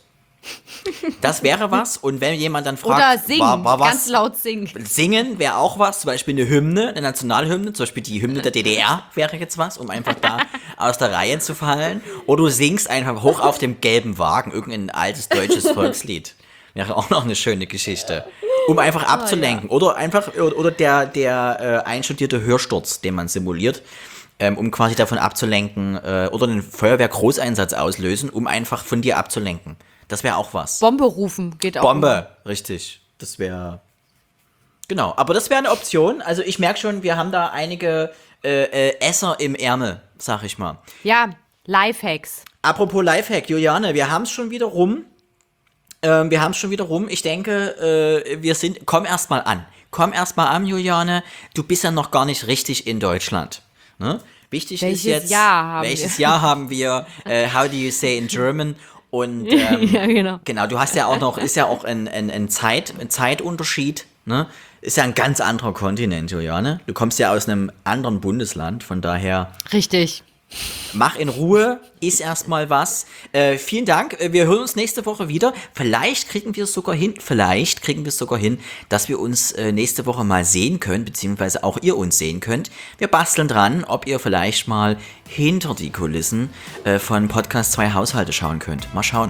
Das wäre was. Und wenn jemand dann fragt, oder singen, war, war was, ganz laut singen. Singen wäre auch was, zum Beispiel eine Hymne, eine Nationalhymne, zum Beispiel die Hymne der D D R wäre jetzt was, um einfach da aus der Reihe zu fallen. Oder du singst einfach hoch auf dem gelben Wagen, irgendein altes deutsches Volkslied. Wäre auch noch eine schöne Geschichte. Um einfach abzulenken. Oh, ja. Oder einfach, oder der, der äh, einstudierte Hörsturz, den man simuliert, ähm, um quasi davon abzulenken, äh, oder einen Feuerwehr-Großeinsatz auslösen, um einfach von dir abzulenken. Das wäre auch was. Bombe rufen geht auch. Bombe, immer. Richtig. Das wäre. Genau, aber das wäre eine Option. Also ich merke schon, wir haben da einige äh, äh, Esser im Ärmel, sag ich mal. Ja, Lifehacks. Apropos Lifehack, Juliane, wir haben es schon wieder rum. Ähm, wir haben es schon wieder rum. Ich denke, äh, wir sind. Komm erst mal an. Komm erst mal an, Juliane. Du bist ja noch gar nicht richtig in Deutschland. Ne? Wichtig welches ist jetzt. Jahr haben welches wir? Jahr haben wir? Äh, how do you say in German? Und ähm, ja, genau. genau, du hast ja auch noch, ist ja auch ein, ein, ein, Zeit, ein Zeitunterschied, ne? Ist ja ein ganz anderer Kontinent, Juliane. Du kommst ja aus einem anderen Bundesland, von daher. Richtig. Mach in Ruhe, iss erstmal was. Äh, vielen Dank, wir hören uns nächste Woche wieder. Vielleicht kriegen wir es sogar hin, vielleicht kriegen wir es sogar hin, dass wir uns äh, nächste Woche mal sehen können, beziehungsweise auch ihr uns sehen könnt. Wir basteln dran, ob ihr vielleicht mal hinter die Kulissen äh, von Podcast zwei Haushalte schauen könnt. Mal schauen.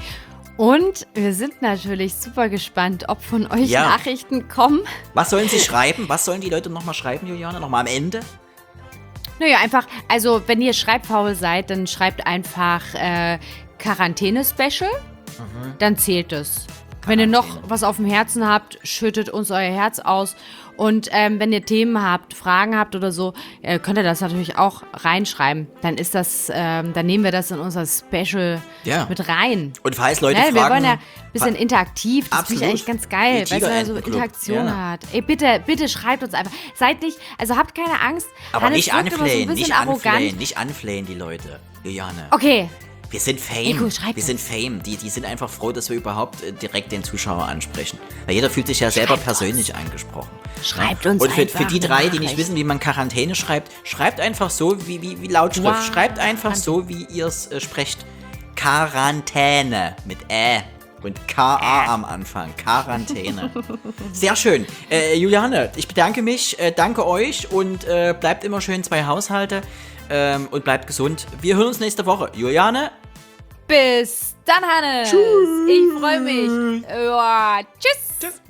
Und wir sind natürlich super gespannt, ob von euch ja. Nachrichten kommen. Was sollen sie schreiben? Was sollen die Leute nochmal schreiben, Juliane? Nochmal am Ende? Naja, einfach, also wenn ihr schreibfaul seid, dann schreibt einfach äh, Quarantäne-Special, mhm. dann zählt es. Wenn ihr noch was auf dem Herzen habt, schüttet uns euer Herz aus. Und ähm, wenn ihr Themen habt, Fragen habt oder so, äh, könnt ihr das natürlich auch reinschreiben. Dann ist das, ähm, dann nehmen wir das in unser Special ja. mit rein. Und falls Leute ne, fragen... Wir wollen ja ein bisschen interaktiv, das finde ich eigentlich ganz geil, weil es ja so Interaktion ja. hat. Ey, bitte, bitte schreibt uns einfach. Seid nicht, also habt keine Angst. Aber Hannes nicht anflehen, so nicht arrogant. anflehen, nicht anflehen, die Leute, Juliane. Okay. Wir sind Fame. Ey, cool, wir uns. sind Fame. Die, die sind einfach froh, dass wir überhaupt äh, direkt den Zuschauer ansprechen. Weil jeder fühlt sich ja selber schreibt persönlich uns. angesprochen. Schreibt ja? uns Und für, einfach für die drei, Nachricht. die nicht wissen, wie man Quarantäne schreibt, schreibt einfach so wie, wie, wie Lautschrift. Wow. Schreibt einfach so, wie ihr es äh, sprecht. Quarantäne mit Ä. Und K A am Anfang. Quarantäne. Sehr schön. Äh, Juliane, ich bedanke mich. Äh, danke euch. Und äh, bleibt immer schön zwei Haushalte. Ähm, und bleibt gesund. Wir hören uns nächste Woche. Juliane. Bis dann, Hannes. Tschüss. Ich freue mich. Ja, tschüss. Tschüss.